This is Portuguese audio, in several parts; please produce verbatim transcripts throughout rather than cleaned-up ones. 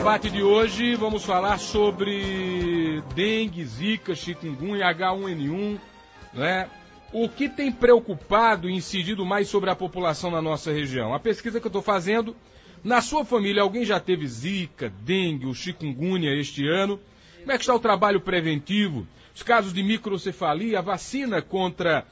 debate de hoje vamos falar sobre dengue, zika, chikungunya, H um N um, né? O que tem preocupado e incidido mais sobre a população na nossa região? A pesquisa que eu estou fazendo, na sua família alguém já teve zika, dengue ou chikungunya este ano? Como é que está o trabalho preventivo? Os casos de microcefalia, a vacina contra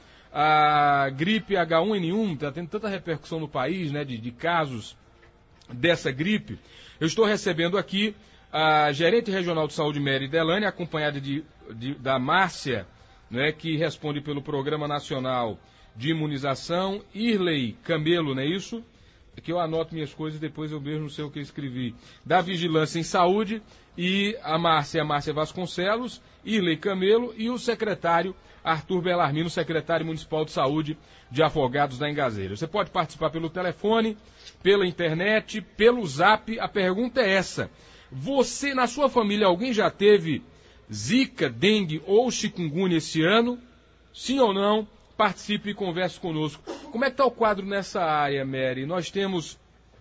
a gripe H um N um, está tendo tanta repercussão no país, né, de, de casos dessa gripe. Eu estou recebendo aqui a gerente regional de saúde, Mary Delane, acompanhada de, de, da Márcia, né, que responde pelo Programa Nacional de Imunização, Irley Camelo, não é isso? Que eu anoto minhas coisas e depois eu mesmo não sei o que eu escrevi. Da Vigilância em Saúde, e a Márcia, a Márcia Vasconcelos, Irley Camelo e o secretário Arthur Bellarmino, secretário municipal de saúde de Afogados da Engazeira. Você pode participar pelo telefone, pela internet, pelo zap. A pergunta é essa: você, na sua família, alguém já teve zika, dengue ou chikungunya esse ano? Sim ou não? Participe e converse conosco. Como é que está o quadro nessa área, Mary? Nós temos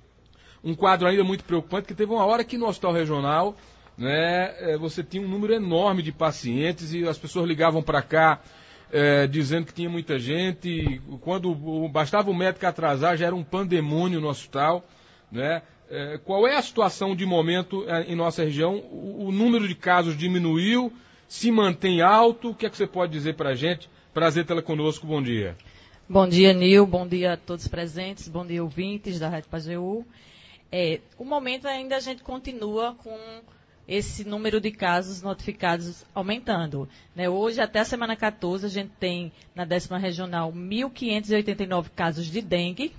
um quadro ainda muito preocupante, que teve uma hora que no Hospital Regional, né, você tinha um número enorme de pacientes e as pessoas ligavam para cá é, dizendo que tinha muita gente. E quando bastava o médico atrasar, já era um pandemônio no hospital, né? É, qual é a situação de momento em nossa região? O, o número de casos diminuiu, se mantém alto? O que é que você pode dizer para a gente? Prazer tê-la conosco, bom dia. Bom dia, Nil, bom dia a todos presentes, bom dia, ouvintes da Rádio Pajeú. É, o momento ainda a gente continua com esse número de casos notificados aumentando, né? Hoje, até a semana quatorze, a gente tem na décima regional mil quinhentos e oitenta e nove casos de dengue,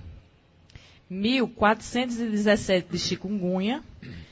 mil quatrocentos e dezessete de chikungunya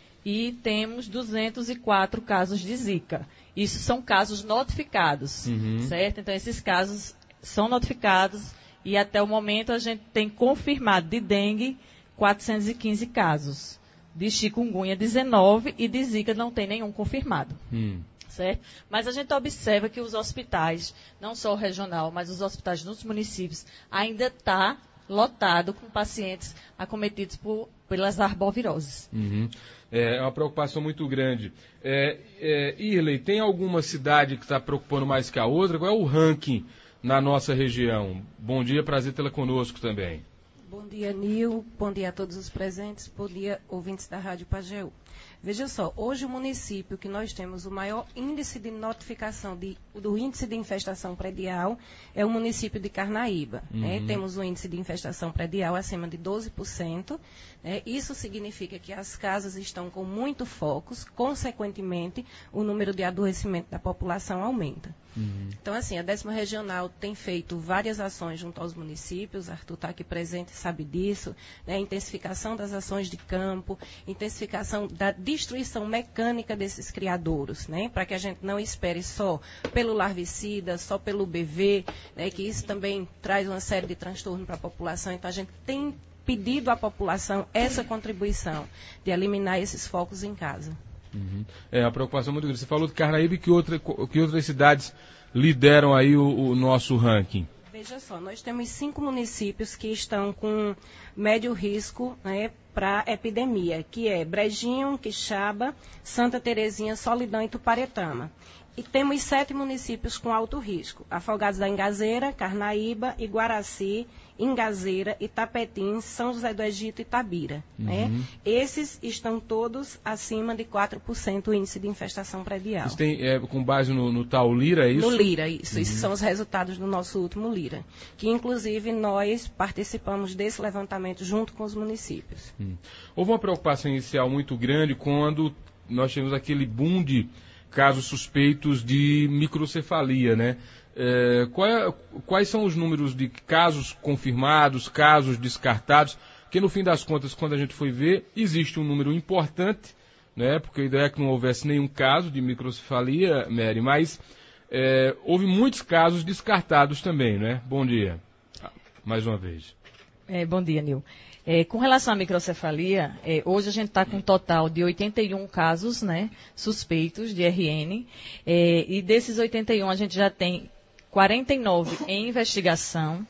e temos duzentos e quatro casos de zika. Isso são casos notificados, uhum. certo? Então, esses casos são notificados e até o momento a gente tem confirmado de dengue quatrocentos e quinze casos, de chikungunya dezenove e de zika não tem nenhum confirmado, hum. certo? Mas a gente observa que os hospitais, não só o regional, mas os hospitais nos municípios, ainda está lotado com pacientes acometidos por, pelas arboviroses. Uhum. É uma preocupação muito grande. É, é, Irley, tem alguma cidade que está preocupando mais que a outra? Qual é o ranking na nossa região? Bom dia, prazer tê-la conosco também. Bom dia, Nil. Bom dia a todos os presentes. Bom dia, ouvintes da Rádio Pajeú. Veja só, hoje o município que nós temos o maior índice de notificação de, do índice de infestação predial é o município de Carnaíba. Uhum. Né? Temos um índice de infestação predial acima de doze por cento. Né? Isso significa que as casas estão com muito focos, consequentemente, o número de adoecimento da população aumenta. Uhum. Então, assim, a décima regional tem feito várias ações junto aos municípios, Arthur está aqui presente e sabe disso, né? Intensificação das ações de campo, intensificação da destruição mecânica desses criadouros, né? Para que a gente não espere só pelo larvicida, só pelo B V, né? Que isso também traz uma série de transtornos para a população. Então, a gente tem pedido à população essa contribuição de eliminar esses focos em casa. Uhum. É uma preocupação muito grande. Você falou de Carnaíba, que, outra, que outras cidades lideram aí o, o nosso ranking? Veja só, nós temos cinco municípios que estão com médio risco, né, para epidemia, que é Brejinho, Quixaba, Santa Terezinha, Solidão e Tuparetama. E temos sete municípios com alto risco: Afogados da Engazeira, Carnaíba, Iguaraci, Engazeira, Itapetim, São José do Egito e Itabira. Uhum. Né? Esses estão todos acima de quatro por cento o índice de infestação predial. Isso tem é, com base no, no tal Lira, é isso? No Lira, isso. Uhum. Esses são os resultados do nosso último Lira. Que, inclusive, nós participamos desse levantamento junto com os municípios. Hum. Houve uma preocupação inicial muito grande quando nós tivemos aquele boom de casos suspeitos de microcefalia, né? É, qual é, quais são os números de casos confirmados, casos descartados? Porque, no fim das contas, quando a gente foi ver, existe um número importante, né? Porque a ideia é que não houvesse nenhum caso de microcefalia, Mary, mas é, houve muitos casos descartados também, né? Bom dia, mais uma vez. É, bom dia, Nil. É, com relação à microcefalia, é, hoje a gente está com um total de oitenta e um casos, né, suspeitos de R N, é, e desses oitenta e um a gente já tem quarenta e nove em investigação,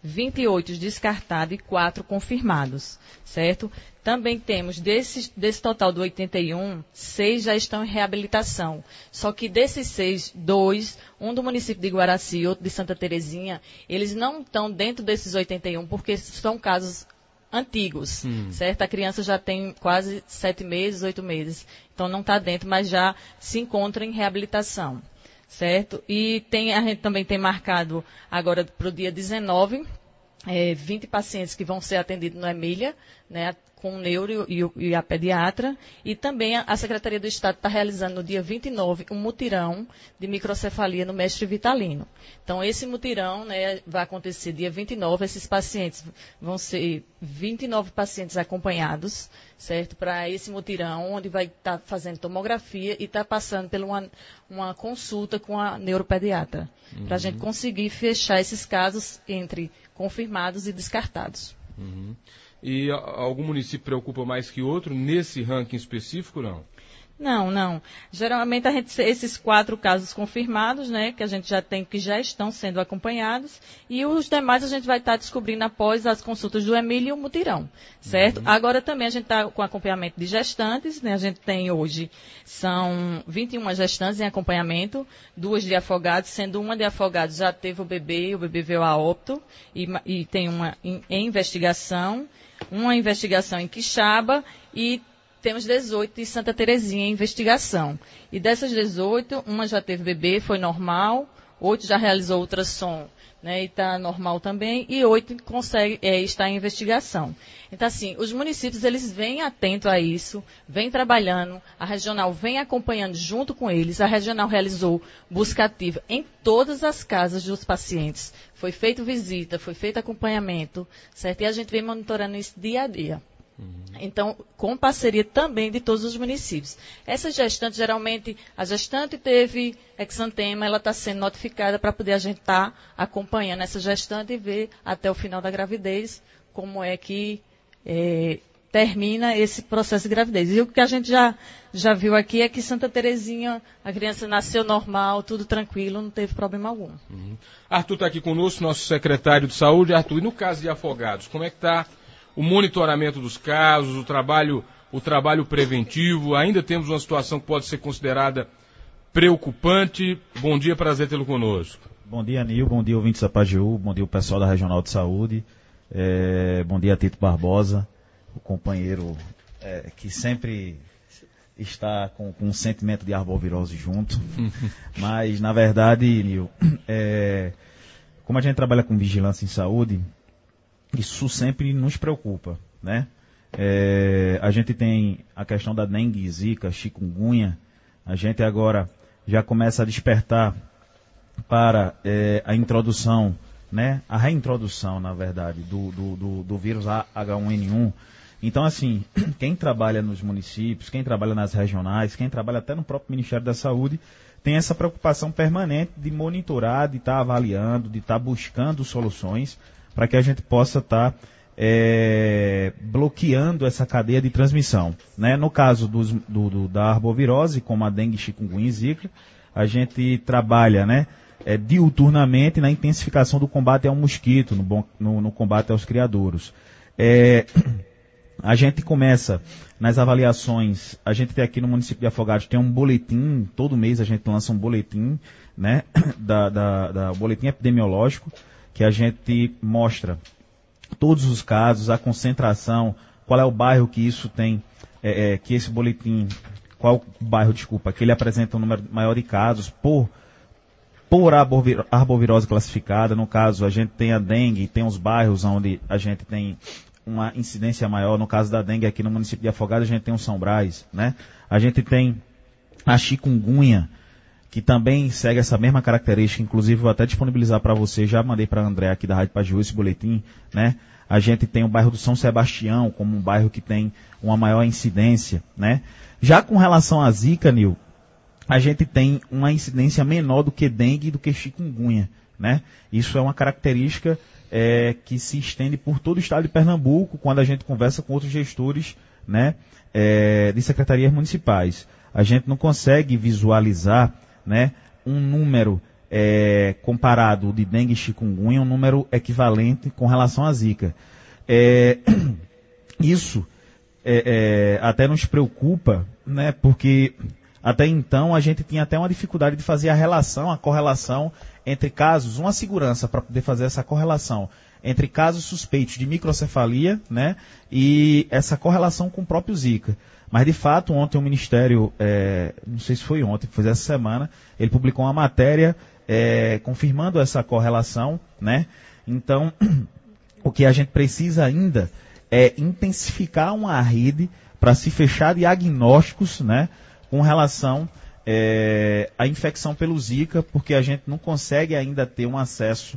vinte e oito descartados e quatro confirmados, certo? Também temos, desse, desse total do oitenta e um, seis já estão em reabilitação. Só que desses seis, dois, um do município de Guaraci e outro de Santa Terezinha, eles não estão dentro desses oitenta e um porque são casos antigos, hum. certo? A criança já tem quase sete meses, oito meses. Então não está dentro, mas já se encontra em reabilitação, certo? E tem, a gente também tem marcado agora para o dia dezenove, é, vinte pacientes que vão ser atendidos no Emília, né, com o neuro e, o, e a pediatra, e também a, a Secretaria do Estado está realizando no dia vinte e nove um mutirão de microcefalia no Mestre Vitalino. Então, esse mutirão, né, vai acontecer dia vinte e nove, esses pacientes vão ser vinte e nove pacientes acompanhados, certo, para esse mutirão, onde vai estar tá fazendo tomografia e está passando por uma, uma consulta com a neuropediatra, uhum. para a gente conseguir fechar esses casos entre confirmados e descartados. Uhum. E algum município preocupa mais que outro nesse ranking específico, não? Não, não. Geralmente a gente, esses quatro casos confirmados, né, que a gente já tem, que já estão sendo acompanhados, e os demais a gente vai estar descobrindo após as consultas do Emílio e o mutirão, certo? Uhum. Agora também a gente está com acompanhamento de gestantes, né, a gente tem hoje, são vinte e uma gestantes em acompanhamento, duas de afogados, sendo uma de afogados já teve o bebê, o bebê veio a óbito, e, e tem uma em, em investigação, uma investigação em Quixaba, e temos dezoito de Santa Terezinha em investigação. E dessas dezoito, uma já teve bebê, foi normal, oito já realizou ultrassom, né, e está normal também, e oito consegue, é, está em investigação. Então, assim, os municípios, eles vêm atentos a isso, vêm trabalhando, a regional vem acompanhando junto com eles, a regional realizou busca ativa em todas as casas dos pacientes, foi feita visita, foi feito acompanhamento, certo? E a gente vem monitorando isso dia a dia. Então, com parceria também de todos os municípios. Essa gestante, geralmente, a gestante teve exantema, ela está sendo notificada para poder a gente estar tá acompanhando essa gestante e ver até o final da gravidez como é que é, termina esse processo de gravidez. E o que a gente já, já viu aqui é que Santa Terezinha, a criança nasceu normal, tudo tranquilo, não teve problema algum. Uhum. Arthur está aqui conosco, nosso secretário de saúde. Arthur, e no caso de afogados, como é que está o monitoramento dos casos, o trabalho, o trabalho preventivo? Ainda temos uma situação que pode ser considerada preocupante. Bom dia, prazer tê-lo conosco. Bom dia, Nil, bom dia, ouvintes da Pajeú, bom dia, o pessoal da Regional de Saúde, é, bom dia, Tito Barbosa, o companheiro é, que sempre está com, com um sentimento de arbovirose junto, mas, na verdade, Nil, é, como a gente trabalha com vigilância em saúde, isso sempre nos preocupa, né? É, a gente tem a questão da dengue, zika, chikungunya. A gente agora já começa a despertar para é, a introdução, né? A reintrodução, na verdade, do, do, do, do vírus H um N um. Então, assim, quem trabalha nos municípios, quem trabalha nas regionais, quem trabalha até no próprio Ministério da Saúde, tem essa preocupação permanente de monitorar, de estar avaliando, de estar buscando soluções para que a gente possa estar tá, é, bloqueando essa cadeia de transmissão, né? No caso dos, do, do, da arbovirose, como a dengue, chikungunya e zika, a gente trabalha, né, é, diuturnamente na intensificação do combate ao mosquito, no, bom, no, no combate aos criadouros. É, a gente começa nas avaliações, a gente tem aqui no município de Afogados, tem um boletim, todo mês a gente lança um boletim, né, da, da, da boletim epidemiológico, que a gente mostra todos os casos, a concentração, qual é o bairro que isso tem, é, é, que esse boletim, qual o bairro, desculpa, que ele apresenta um número maior de casos por, por arbovirose classificada. No caso, a gente tem a dengue, tem os bairros onde a gente tem uma incidência maior. No caso da dengue, aqui no município de Afogados, a gente tem o São Brás, né? A gente tem a chikungunya, que também segue essa mesma característica, inclusive vou até disponibilizar para você, já mandei para a André aqui da Rádio Pajeú esse boletim, né? A gente tem o bairro do São Sebastião como um bairro que tem uma maior incidência, né? Já com relação à zika, Nil, a gente tem uma incidência menor do que dengue e do que chikungunya, né? Isso é uma característica é, que se estende por todo o estado de Pernambuco, quando a gente conversa com outros gestores, né, é, de secretarias municipais. A gente não consegue visualizar, né, um número é, comparado de dengue e chikungunya, um número equivalente com relação à zika. É, isso é, é, até nos preocupa, né, porque até então a gente tinha até uma dificuldade de fazer a relação, a correlação entre casos, uma segurança para poder fazer essa correlação entre casos suspeitos de microcefalia, né, e essa correlação com o próprio Zika. Mas, de fato, ontem o Ministério, é, não sei se foi ontem, foi essa semana, ele publicou uma matéria é, confirmando essa correlação, né? Então, o que a gente precisa ainda é intensificar uma rede para se fechar diagnósticos, né, com relação é, à infecção pelo Zika, porque a gente não consegue ainda ter um acesso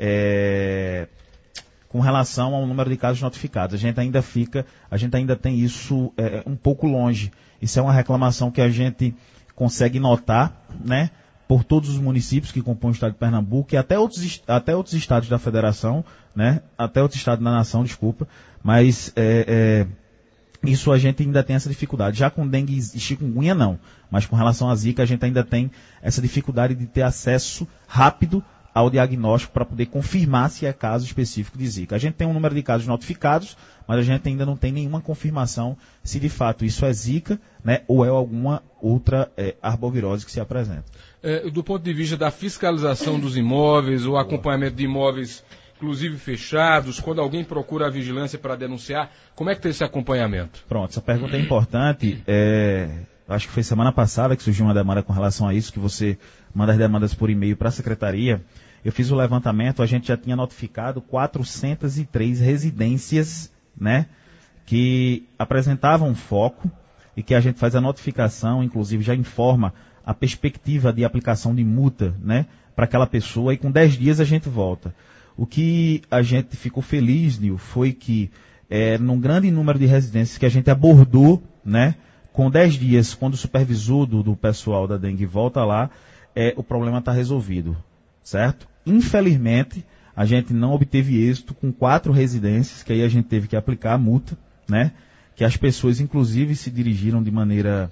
é, com relação ao número de casos notificados. A gente ainda fica, a gente ainda tem isso é, um pouco longe. Isso é uma reclamação que a gente consegue notar, né, por todos os municípios que compõem o estado de Pernambuco e até outros, até outros estados da federação, né, até outros estados da nação, desculpa, mas é, é, isso a gente ainda tem essa dificuldade. Já com dengue e chikungunya não, mas com relação à Zika a gente ainda tem essa dificuldade de ter acesso rápido ao diagnóstico para poder confirmar se é caso específico de Zika. A gente tem um número de casos notificados, mas a gente ainda não tem nenhuma confirmação se de fato isso é Zika, né, ou é alguma outra é, arbovirose que se apresenta. É, do ponto de vista da fiscalização dos imóveis, o acompanhamento de imóveis, inclusive fechados, quando alguém procura a vigilância para denunciar, como é que tem esse acompanhamento? Pronto, essa pergunta é importante. É, acho que foi semana passada que surgiu uma demanda com relação a isso, que você manda as demandas por e-mail para a secretaria. Eu fiz o levantamento, a gente já tinha notificado quatrocentas e três residências, né, que apresentavam foco e que a gente faz a notificação, inclusive já informa a perspectiva de aplicação de multa, né, para aquela pessoa, e com dez dias a gente volta. O que a gente ficou feliz, Nil, foi que é, num grande número de residências que a gente abordou, né, com dez dias, quando o supervisor do, do pessoal da dengue volta lá, é, o problema está resolvido, certo? Infelizmente, a gente não obteve êxito com quatro residências, que aí a gente teve que aplicar a multa, né, que as pessoas, inclusive, se dirigiram de maneira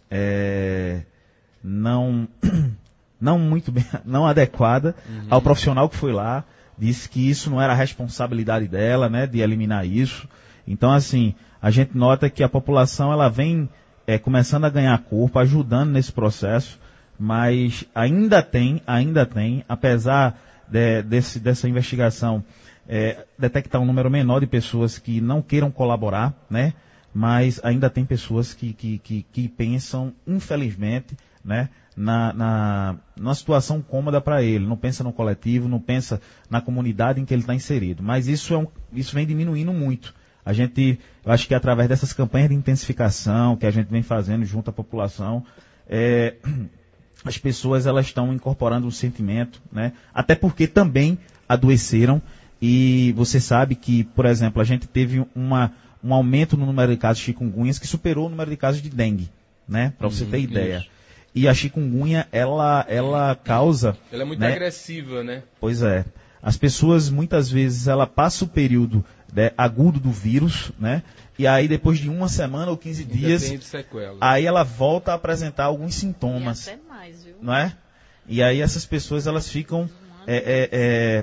é, não, não muito bem, não adequada uhum. ao profissional que foi lá, disse que isso não era a responsabilidade dela, né, de eliminar isso. Então, assim, a gente nota que a população ela vem é, começando a ganhar corpo, ajudando nesse processo, mas ainda tem, ainda tem, apesar de, desse, dessa investigação é, detectar um número menor de pessoas que não queiram colaborar, né, mas ainda tem pessoas que, que, que, que pensam, infelizmente, né, na, na, numa situação cômoda para ele, não pensa no coletivo, não pensa na comunidade em que ele está inserido. Mas isso, é um, isso vem diminuindo muito. A gente, eu acho que através dessas campanhas de intensificação que a gente vem fazendo junto à população, é, as pessoas elas estão incorporando o sentimento, né, até porque também adoeceram, e você sabe que, por exemplo, a gente teve uma, um aumento no número de casos de chikungunhas que superou o número de casos de dengue, né, para você uhum, ter ideia. Isso. E a chikungunya, ela, ela causa... Ela é muito né, agressiva, né? Pois é. As pessoas, muitas vezes, ela passa o período né, agudo do vírus, né? E aí, depois de uma semana ou quinze Ainda dias, tem sequela. Aí ela volta a apresentar alguns sintomas. E até mais, viu? Não é? E aí essas pessoas, elas ficam... É, é, é,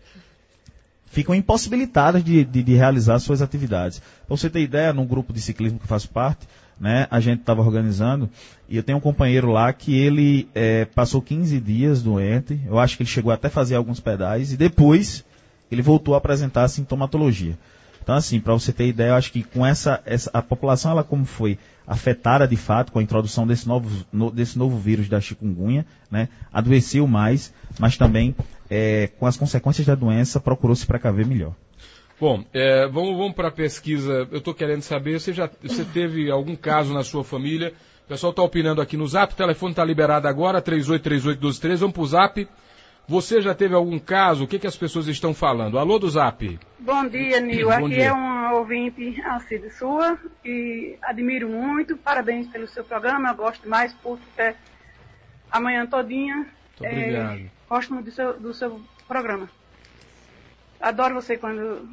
ficam impossibilitadas de, de, de realizar suas atividades. Para você ter ideia, num grupo de ciclismo que eu faço parte, né, a gente estava organizando, e eu tenho um companheiro lá que ele é, passou quinze dias doente, eu acho que ele chegou até a fazer alguns pedais, e depois ele voltou a apresentar a sintomatologia. Então, assim, para você ter ideia, eu acho que com essa, essa, a população, ela como foi afetada de fato com a introdução desse novo, no, desse novo vírus da chikungunya, né, adoeceu mais, mas também é, com as consequências da doença procurou se precaver melhor. Bom, é, vamos, vamos para a pesquisa. Eu estou querendo saber, você já você teve algum caso na sua família? O pessoal está opinando aqui no Zap, o telefone está liberado agora, três oito três oito um dois três, vamos para o Zap. Você já teve algum caso? O que, que as pessoas estão falando? Alô do Zap. Bom dia, Nil. Aqui dia. É uma ouvinte Alcide sua, e admiro muito, parabéns pelo seu programa, eu gosto mais porque amanhã todinha. Muito obrigado. É, gosto muito do seu, do seu programa. Adoro você quando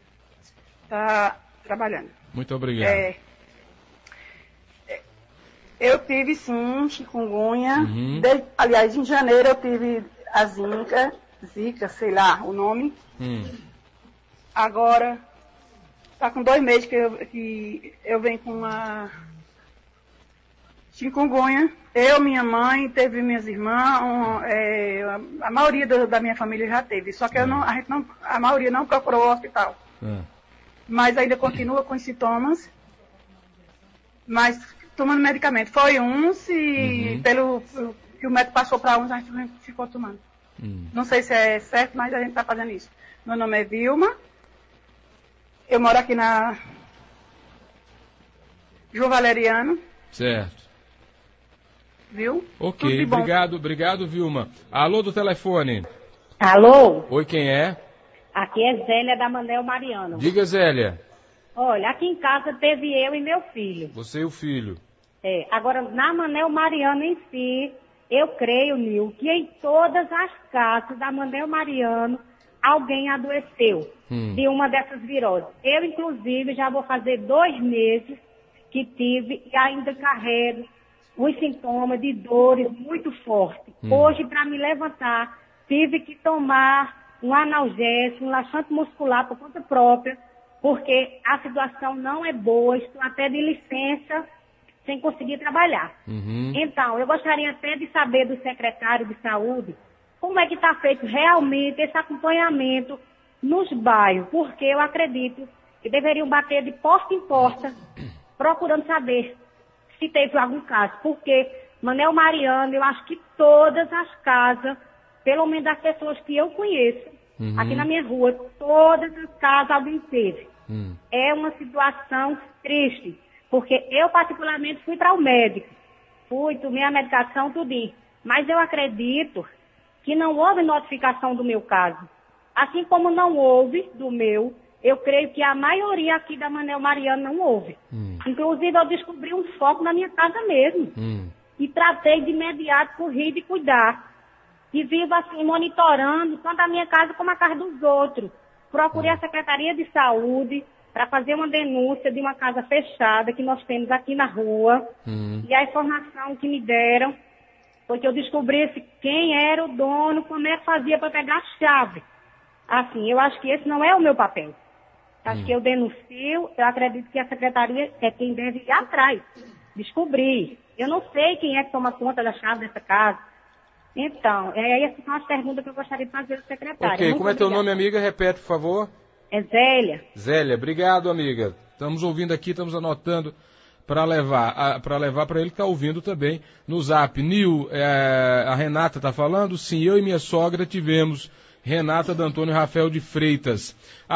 está trabalhando. Muito obrigado. É, é, Eu tive, sim, chikungunya. Uhum. De, aliás, em janeiro eu tive a zika, zika, sei lá o nome. Hum. Agora, tá com dois meses que eu, que eu venho com uma chikungunya. Eu, minha mãe, teve minhas irmãs, um, é, a, a maioria do, da minha família já teve. Só que eu não, a, gente não, a maioria não procurou o hospital. Hum. Mas ainda continua com os sintomas. Mas tomando medicamento. Foi uns e Uhum. pelo que o médico passou para uns, a gente ficou tomando. Hum. Não sei se é certo, mas a gente está fazendo isso. Meu nome é Vilma. Eu moro aqui na João Valeriano, Certo. viu? Tudo Ok, de bom. obrigado, obrigado, Vilma. Alô do telefone. Alô? Oi, quem é? Aqui é Zélia da Manel Mariano. Diga, Zélia. Olha, aqui em casa teve eu e meu filho. Você e o filho. É, agora, na Manel Mariano em si, eu creio, Nil, que em todas as casas da Manel Mariano, alguém adoeceu Hum. de uma dessas viroses. Eu, inclusive, já vou fazer dois meses que tive e ainda carrego os sintomas de dores muito fortes. Hum. Hoje, para me levantar, tive que tomar um analgésico, um laxante muscular por conta própria, porque a situação não é boa, estou até de licença, sem conseguir trabalhar. Uhum. Então, eu gostaria até de saber do secretário de saúde como é que está feito realmente esse acompanhamento nos bairros, porque eu acredito que deveriam bater de porta em porta, procurando saber se teve algum caso, porque Manel Mariano, eu acho que todas as casas, pelo menos as pessoas que eu conheço, Uhum. aqui na minha rua, todas as casas alguém teve. Hum. É uma situação triste, porque eu particularmente fui para o médico, fui, tomei a medicação, tudinho, mas eu acredito que não houve notificação do meu caso. Assim como não houve do meu, eu creio que a maioria aqui da Manel Mariano não houve. Hum. Inclusive, eu descobri um foco na minha casa mesmo. Hum. E tratei de imediato, corri de cuidar. E vivo assim, monitorando tanto a minha casa como a casa dos outros. Procurei a Secretaria de Saúde para fazer uma denúncia de uma casa fechada que nós temos aqui na rua. Hum. E a informação que me deram foi que eu descobrisse quem era o dono, como é que fazia para pegar a chave. Assim, eu acho que esse não é o meu papel. Acho Hum. que eu denuncio, eu acredito que a Secretaria é quem deve ir atrás, descobrir. Eu não sei quem é que toma conta da chave dessa casa. Então, é, essas são as perguntas que eu gostaria de fazer ao secretário. Ok, Muito como é teu obrigada. nome, amiga? Repete, por favor. É Zélia. Zélia, obrigado, amiga. Estamos ouvindo aqui, estamos anotando para levar para levar para ele que está ouvindo também no Zap. Nil, é, a Renata está falando? Sim, eu e minha sogra tivemos. Renata da Antônio Rafael de Freitas.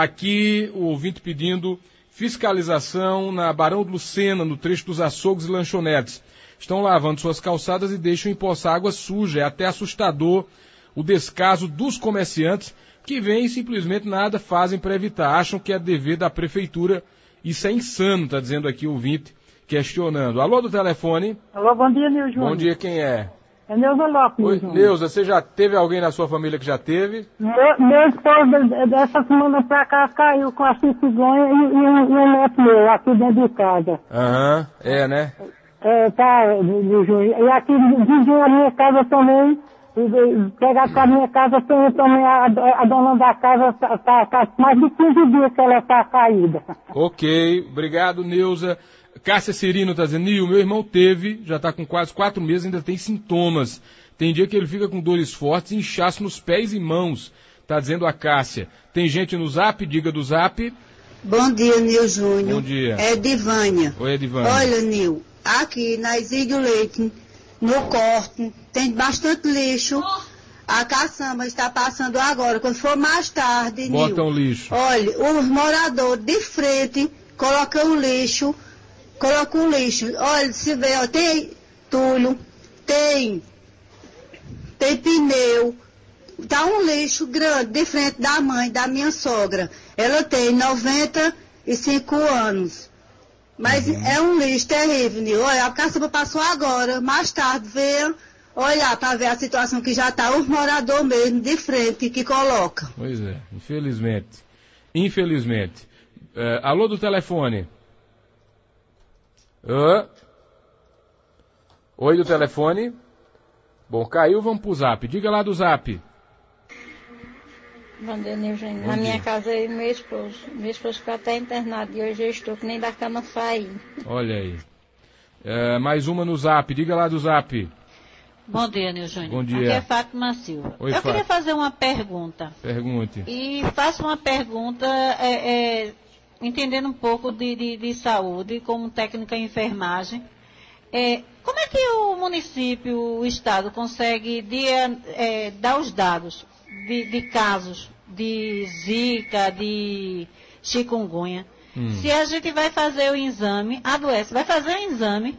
Aqui o ouvinte pedindo fiscalização na Barão do Lucena, no trecho dos açougues e lanchonetes. Estão lavando suas calçadas e deixam empoçar água suja. É até assustador o descaso dos comerciantes que vêm e simplesmente nada fazem para evitar. Acham que é dever da prefeitura. Isso é insano, está dizendo aqui o ouvinte, questionando. Alô do telefone. Alô, bom dia, Nil Júnior. Bom dia, quem é? É Neuza Lopes. Oi, Neuza, você já teve alguém na sua família que já teve? Meu, meu esposo, dessa semana pra cá, caiu com a chikungunya e, e, um, e um neto meu, aqui dentro de casa. Aham, é, né? É, tá, Nil Júnior. E aqui vizinho na minha casa também, pegar com a minha casa, tem também a, a dona da casa, tá, tá, tá mais de quinze dias que ela tá caída. Ok, obrigado, Neuza. Cássia Cirino está dizendo, Nil, meu irmão teve, já está com quase quatro meses, ainda tem sintomas. Tem dia que ele fica com dores fortes e inchaço nos pés e mãos, está dizendo a Cássia. Tem gente no Zap, diga do Zap. Bom dia, Nil Júnior. Bom dia. É Divânia. Oi, Divânia. Olha, Nil, aqui na Exílio Leite, no corte, tem bastante lixo. A caçamba está passando agora. Quando for mais tarde, Nil. Bota um lixo. Olha, os moradores de frente colocam o lixo. Coloca o lixo. Olha, se vê, ó, tem entulho, tem, tem pneu. Tá um lixo grande de frente da mãe, da minha sogra. Ela tem noventa e cinco anos. Mas uhum. é um lixo terrível, Nil. Olha, a caçamba passou agora, mais tarde veio olhar para ver a situação que já está os moradores mesmo de frente que coloca. Pois é, infelizmente. Infelizmente. É, alô do telefone. Uh. Oi do telefone. Bom, caiu, vamos pro zap. Diga lá do zap. Bom dia, Nilgênio. Na minha casa, eu e meu esposo. Meu esposo ficou até internado e hoje eu estou que nem da cama saí. Olha aí. É, mais uma no zap. Diga lá do zap. Bom dia, Nilgênio. Bom dia. Aqui é Fátima Silva. Oi, eu Fátima. queria fazer uma pergunta. Pergunte. E faço uma pergunta é, é, entendendo um pouco de, de, de saúde, como técnica em enfermagem. É, como é que o município, o Estado, consegue de, é, dar os dados de, de casos de zika, de chikungunya? Hum. Se a gente vai fazer o exame, adoece, vai fazer o exame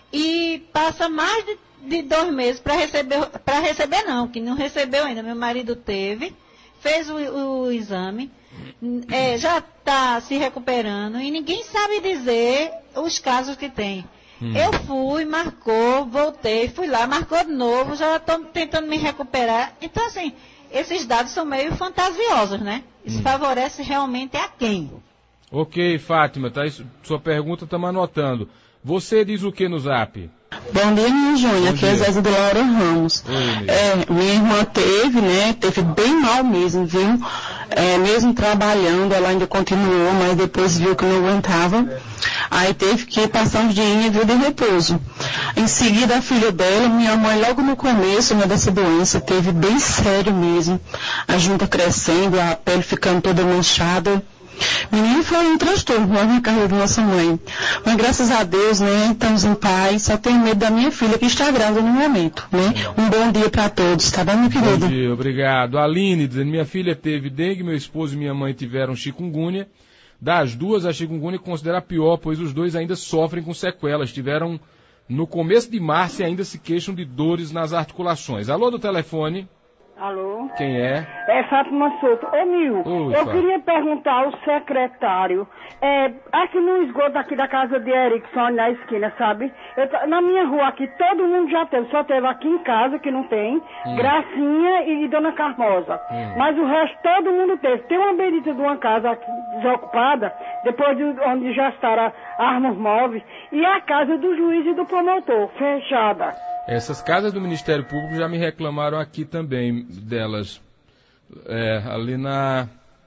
e passa mais de, de dois meses para receber, para receber não, que não recebeu ainda. Meu marido teve, fez o, o exame, é, já está se recuperando e ninguém sabe dizer os casos que tem. Hum. Eu fui, marcou, voltei, fui lá, marcou de novo, já estou tentando me recuperar. Então, assim, esses dados são meio fantasiosos, né? Isso hum. favorece realmente a quem? Ok, Fátima, tá, isso, sua pergunta estamos anotando. Você diz o que no zap? Bom dia, minha Júnior. Aqui é Zé de Laura Ramos. Oi, é, minha irmã teve, né? Teve bem mal mesmo, viu? É, mesmo trabalhando, ela ainda continuou, mas depois viu que não aguentava. Aí teve que passar uns dias em vida de repouso. Em seguida, a filha dela, minha mãe, logo no começo, né, dessa doença, teve bem sério mesmo. A junta crescendo, a pele ficando toda manchada. Menino, foi um transtorno lá na carreira da nossa mãe. Mas graças a Deus, né, estamos em paz. Só tenho medo da minha filha que está grávida no momento, né? Um bom dia para todos, tá bom, meu querido? Bom dia, obrigado. Aline, dizendo, minha filha teve dengue, meu esposo e minha mãe tiveram chikungunya. Das duas, a chikungunya considera pior, pois os dois ainda sofrem com sequelas. Tiveram no começo de março e ainda se queixam de dores nas articulações. Alô do telefone. Alô? Quem é? É Fátima Souto. Ô, Nil, Oi, eu Fátima. queria perguntar ao secretário, é, aqui no esgoto aqui da casa de Erickson, na esquina, sabe? Eu, na minha rua aqui, todo mundo já teve, só teve aqui em casa, que não tem, hum. Gracinha e Dona Carmosa. Hum. Mas o resto todo mundo teve. Tem uma bendita de uma casa aqui desocupada, depois de onde já estará armas móveis, e a casa do juiz e do promotor, fechada. Essas casas do Ministério Público já me reclamaram aqui também delas. É, ali na,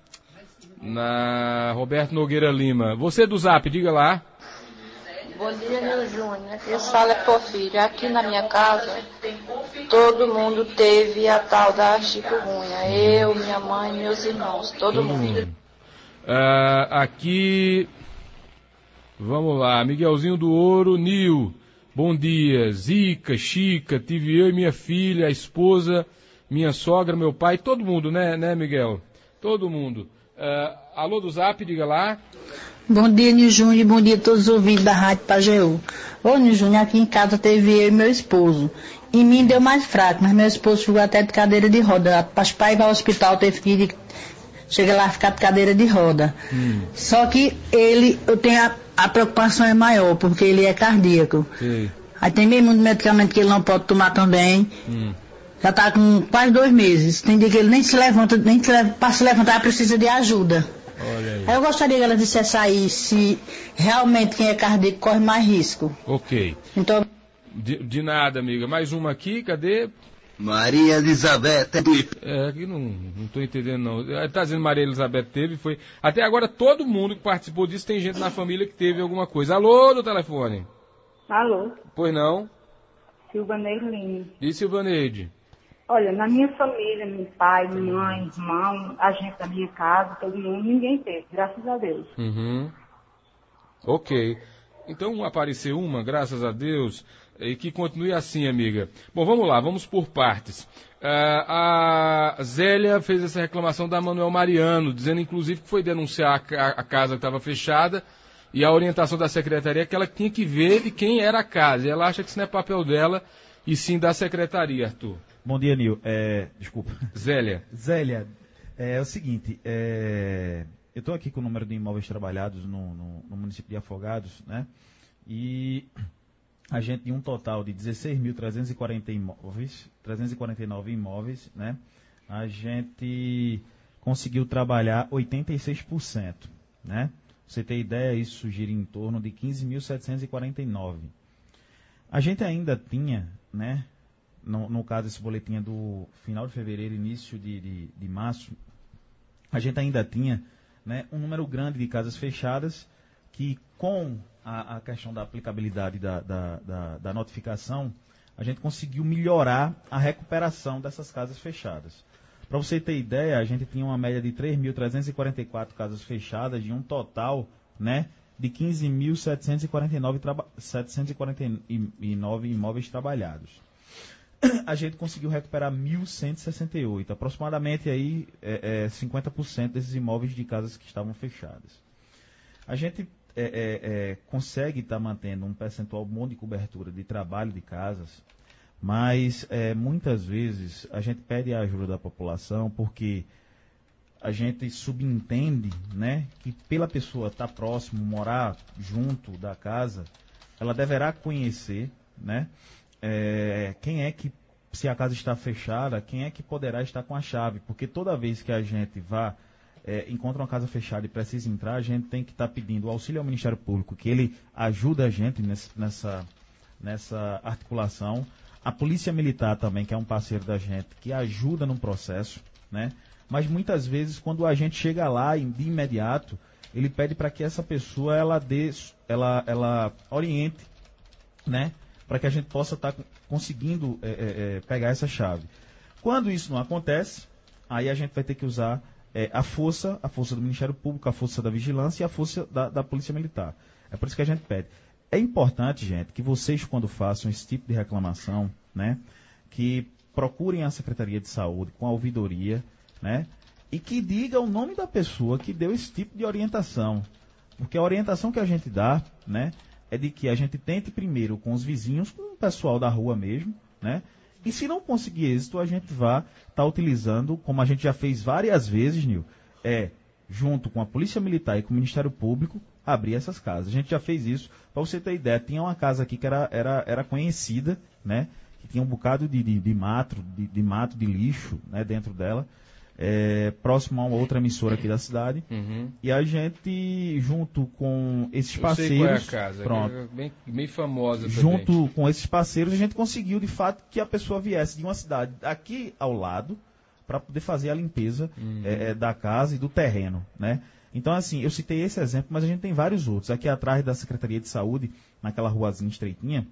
na Roberto Nogueira Lima. Você do Zap, diga lá. Bom dia, meu Júnior. Eu falo é Porfírio. Aqui na minha casa, todo mundo teve a tal da chikungunya. Eu, minha mãe, meus irmãos, todo, todo mundo. mundo. Uh, aqui, vamos lá, Miguelzinho do Ouro, Nil. Bom dia, Zica, Chica, tive eu e minha filha, a esposa, minha sogra, meu pai, todo mundo, né, né, Miguel? Todo mundo. Uh, alô do Zap, diga lá. Bom dia, Nil Júnior, bom dia a todos os ouvintes da Rádio Pajeú. Ô, Nil Júnior, aqui em casa teve eu e meu esposo. Em mim deu mais fraco, mas meu esposo ficou até de cadeira de roda. Para os pais ir para o hospital, teve que ir, chega lá ficar de cadeira de roda. Hum. Só que ele, eu tenho a, a preocupação é maior, porque ele é cardíaco. Sim. Aí tem meio muito medicamento que ele não pode tomar também. Hum. Já está com quase dois meses. Tem dia que ele nem se levanta, nem se leva, para se levantar precisa de ajuda. Olha aí. Aí eu gostaria que ela dissesse aí se realmente quem é cardíaco corre mais risco. Ok. Então... De, de nada, amiga. Mais uma aqui, cadê? Maria Elizabeth. É, aqui não, não tô entendendo não. Tá dizendo Maria Elizabeth teve, foi... Até agora todo mundo que participou disso tem gente na família que teve alguma coisa. Alô, do telefone. Alô. Pois não? Silvaneide Lima. E Silvaneide? Olha, na minha família, meu pai, mãe, irmão, a gente da minha casa, todo mundo, ninguém teve, graças a Deus. Uhum. Ok. Então apareceu uma, graças a Deus... E que continue assim, amiga. Bom, vamos lá, vamos por partes. Uh, a Zélia fez essa reclamação da Manuel Mariano, dizendo inclusive que foi denunciar a, a casa que estava fechada e a orientação da secretaria é que ela tinha que ver de quem era a casa. E ela acha que isso não é papel dela e sim da secretaria, Arthur. Bom dia, Nil. É, desculpa. Zélia. Zélia, é, é o seguinte, é, eu estou aqui com o número de imóveis trabalhados no, no, no município de Afogados, né? E... a gente tem um total de dezesseis mil trezentos e quarenta imóveis, trezentos e quarenta e nove imóveis, né? A gente conseguiu trabalhar oitenta e seis por cento, né? Pra você ter ideia, isso gira em torno de quinze mil setecentos e quarenta e nove. A gente ainda tinha, né, no, no caso esse boletim é do final de fevereiro, início de, de, de março, a gente ainda tinha, né, um número grande de casas fechadas que, com a, a questão da aplicabilidade da, da, da, da notificação, a gente conseguiu melhorar a recuperação dessas casas fechadas. Para você ter ideia, a gente tinha uma média de três mil trezentas e quarenta e quatro casas fechadas, de um total, né, de quinze mil setecentos e quarenta e nove, traba- setecentos e quarenta e nove imóveis trabalhados. A gente conseguiu recuperar mil cento e sessenta e oito, aproximadamente aí, é, é, cinquenta por cento desses imóveis de casas que estavam fechadas. A gente é, é, é, consegue estar tá mantendo um percentual bom de cobertura de trabalho de casas, mas é, muitas vezes a gente pede a ajuda da população porque a gente subentende, né, que pela pessoa estar próximo, morar junto da casa, ela deverá conhecer, né, é, quem é que, se a casa está fechada, quem é que poderá estar com a chave, porque toda vez que a gente vá, é, encontra uma casa fechada e precisa entrar, a gente tem que estar pedindo auxílio ao Ministério Público, que ele ajuda a gente nesse, nessa, nessa articulação. A Polícia Militar também, que é um parceiro da gente, que ajuda no processo, né? Mas muitas vezes, quando o agente chega lá de imediato, ele pede para que essa pessoa ela dê, ela, ela oriente, né? Para que a gente possa estar tá conseguindo é, é, pegar essa chave. Quando isso não acontece, aí a gente vai ter que usar é, a força, a força do Ministério Público, a força da vigilância e a força da, da Polícia Militar. É por isso que a gente pede. É importante, gente, que vocês, quando façam esse tipo de reclamação, né, que procurem a Secretaria de Saúde com a ouvidoria, né, e que diga o nome da pessoa que deu esse tipo de orientação. Porque a orientação que a gente dá, né, é de que a gente tente primeiro com os vizinhos, com o pessoal da rua mesmo, né, e se não conseguir êxito, a gente vai estar tá utilizando, como a gente já fez várias vezes, Nil, é, junto com a Polícia Militar e com o Ministério Público, abrir essas casas. A gente já fez isso. Para você ter ideia, tinha uma casa aqui que era, era, era conhecida, né, que tinha um bocado de, de, de mato, de, de mato, de lixo, né, dentro dela, é, próximo a uma outra emissora aqui da cidade. Uhum. E a gente, junto com esses Eu parceiros... sei qual é a casa, pronto, é bem, bem famosa junto também. com esses parceiros, a gente conseguiu, de fato, que a pessoa viesse de uma cidade aqui ao lado para poder fazer a limpeza uhum. é, da casa e do terreno, né? Então, assim, eu citei esse exemplo, mas a gente tem vários outros. Aqui atrás da Secretaria de Saúde, naquela ruazinha estreitinha,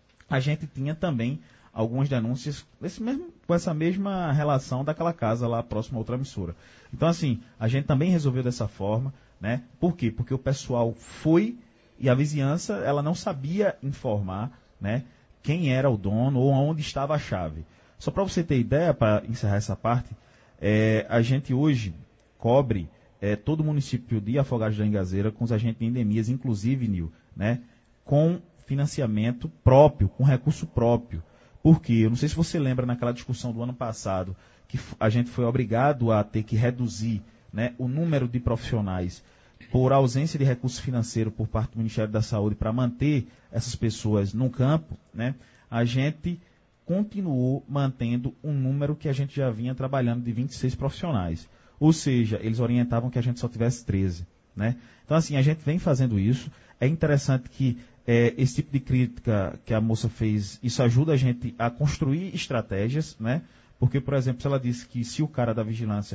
a gente tinha também algumas denúncias desse mesmo, com essa mesma relação daquela casa lá próxima a outra emissora. Então, assim, a gente também resolveu dessa forma, né? Por quê? Porque o pessoal foi e a vizinhança, ela não sabia informar, né, quem era o dono ou onde estava a chave. Só para você ter ideia, para encerrar essa parte, é, a gente hoje cobre é, todo o município de Afogados da Ingazeira com os agentes de endemias, inclusive, Nil, né, com financiamento próprio, com recurso próprio. Porque, eu não sei se você lembra naquela discussão do ano passado, que a gente foi obrigado a ter que reduzir, né, o número de profissionais por ausência de recurso financeiro por parte do Ministério da Saúde para manter essas pessoas no campo, né, a gente continuou mantendo um número que a gente já vinha trabalhando de vinte e seis profissionais. Ou seja, eles orientavam que a gente só tivesse treze. Né? Então, assim, a gente vem fazendo isso. É interessante que é, esse tipo de crítica que a moça fez, isso ajuda a gente a construir estratégias, né? Porque, por exemplo, se ela disse que se o cara da vigilância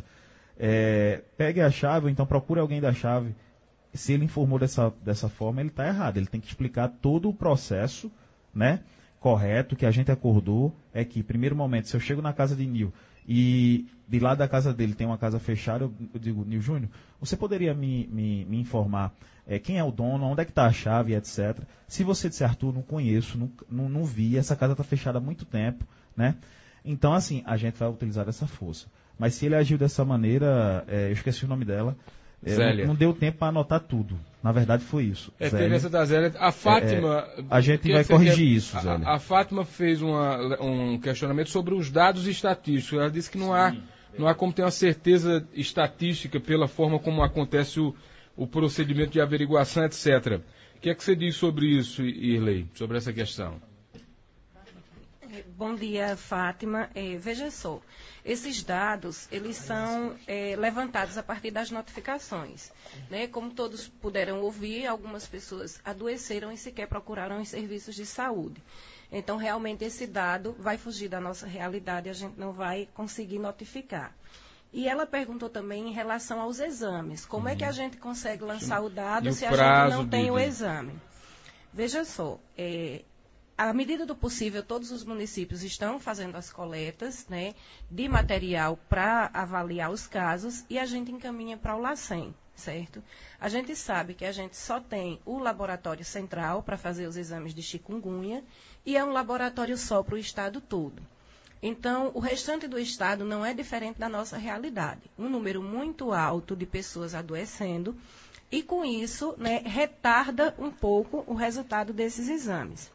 é, pegue a chave, ou então procure alguém da chave, se ele informou dessa, dessa forma, ele está errado. Ele tem que explicar todo o processo, né, correto, que a gente acordou. É que, primeiro momento, se eu chego na casa de Nil e de lá da casa dele tem uma casa fechada, eu, eu digo, Nil Júnior, você poderia me, me, me informar é, quem é o dono, onde é que está a chave, etcétera. Se você disser, Arthur, não conheço, não, não, não vi, essa casa está fechada há muito tempo, né? Então, assim, a gente vai utilizar essa força. Mas se ele agiu dessa maneira, é, eu esqueci o nome dela, é, não, não deu tempo para anotar tudo. Na verdade, foi isso. É, teve essa da Zélia. A Fátima... É, a gente vai corrigir quer... isso, Zélia. A, a Fátima fez uma, um questionamento sobre os dados estatísticos. Ela disse que não há, não há como ter uma certeza estatística pela forma como acontece o, o procedimento de averiguação, etcétera. O que é que você diz sobre isso, Irley, sobre essa questão? Bom dia, Fátima. É, veja só, Esses dados, eles são é, levantados a partir das notificações. Né? Como todos puderam ouvir, algumas pessoas adoeceram e sequer procuraram os serviços de saúde. Então, realmente, esse dado vai fugir da nossa realidade, a gente não vai conseguir notificar. E ela perguntou também em relação aos exames. Como uhum. é que a gente consegue lançar o dado se a gente não tem de... o exame? Veja só, é, à medida do possível, todos os municípios estão fazendo as coletas, né, de material para avaliar os casos e a gente encaminha para o LACEN, certo? A gente sabe que a gente só tem o laboratório central para fazer os exames de chikungunya e é um laboratório só para o estado todo. Então, o restante do estado não é diferente da nossa realidade. Um número muito alto de pessoas adoecendo e, com isso, né, retarda um pouco o resultado desses exames.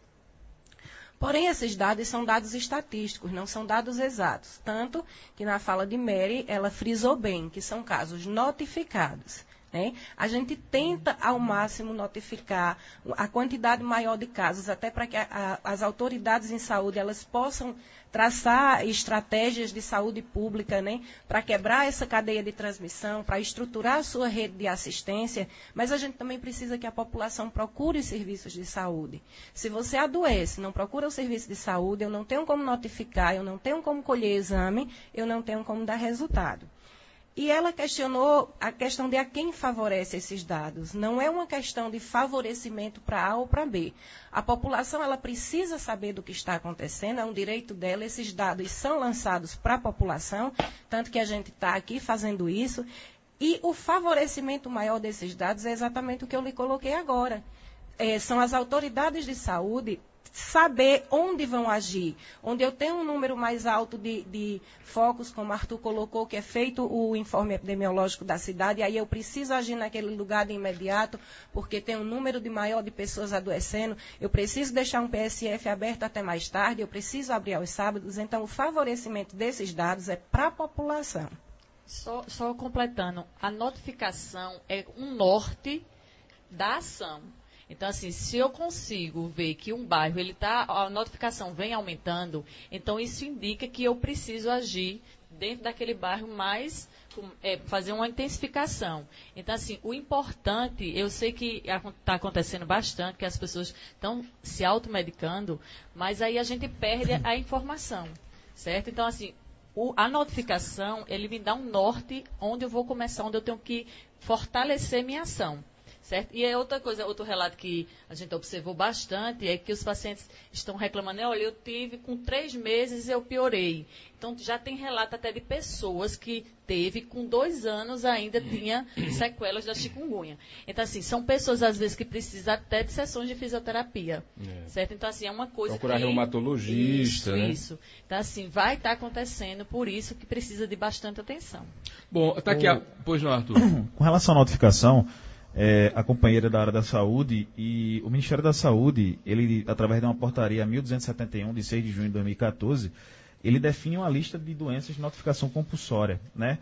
Porém, esses dados são dados estatísticos, não são dados exatos. Tanto que na fala de Mary, ela frisou bem que são casos notificados. Né? A gente tenta, ao máximo, notificar a quantidade maior de casos, até para que a, a, as autoridades em saúde elas possam traçar estratégias de saúde pública, né? Para quebrar essa cadeia de transmissão, para estruturar a sua rede de assistência, mas a gente também precisa que a população procure os serviços de saúde. Se você adoece, não procura o serviço de saúde, eu não tenho como notificar, eu não tenho como colher exame, eu não tenho como dar resultado. E ela questionou a questão de a quem favorece esses dados. Não é uma questão de favorecimento para A ou para B. A população ela precisa saber do que está acontecendo, é um direito dela, esses dados são lançados para a população, tanto que a gente está aqui fazendo isso. E o favorecimento maior desses dados é exatamente o que eu lhe coloquei agora. É, são as autoridades de saúde saber onde vão agir, onde eu tenho um número mais alto de, de focos, como o Arthur colocou, que é feito o informe epidemiológico da cidade, e aí eu preciso agir naquele lugar de imediato, porque tem um número de maior de pessoas adoecendo, eu preciso deixar um P S F aberto até mais tarde, eu preciso abrir aos sábados, então o favorecimento desses dados é para a população. Só, só completando, a notificação é um norte da ação. Então, assim, se eu consigo ver que um bairro, ele tá, a notificação vem aumentando, então isso indica que eu preciso agir dentro daquele bairro mais, é, fazer uma intensificação. Então, assim, o importante, eu sei que está acontecendo bastante, que as pessoas estão se automedicando, mas aí a gente perde a informação, certo? Então, assim, o, a notificação, ele me dá um norte onde eu vou começar, onde eu tenho que fortalecer minha ação. Certo? E é outra coisa, outro relato que a gente observou bastante é que os pacientes estão reclamando, olha, eu tive com três meses eu piorei. Então já tem relato até de pessoas que teve com dois anos ainda tinha sequelas da chikungunya. Então assim, são pessoas às vezes que precisam até de sessões de fisioterapia. É. Certo? Então assim, é uma coisa procurar que... reumatologista, isso, né? Isso. Então assim, vai estar acontecendo, por isso que precisa de bastante atenção. Bom, está aqui, o... a... pois não, Arthur. Com relação à notificação, É, a companheira da área da saúde e o Ministério da Saúde, ele, através de uma portaria mil duzentos e setenta e um, de seis de junho de dois mil e quatorze, ele define uma lista de doenças de notificação compulsória, né?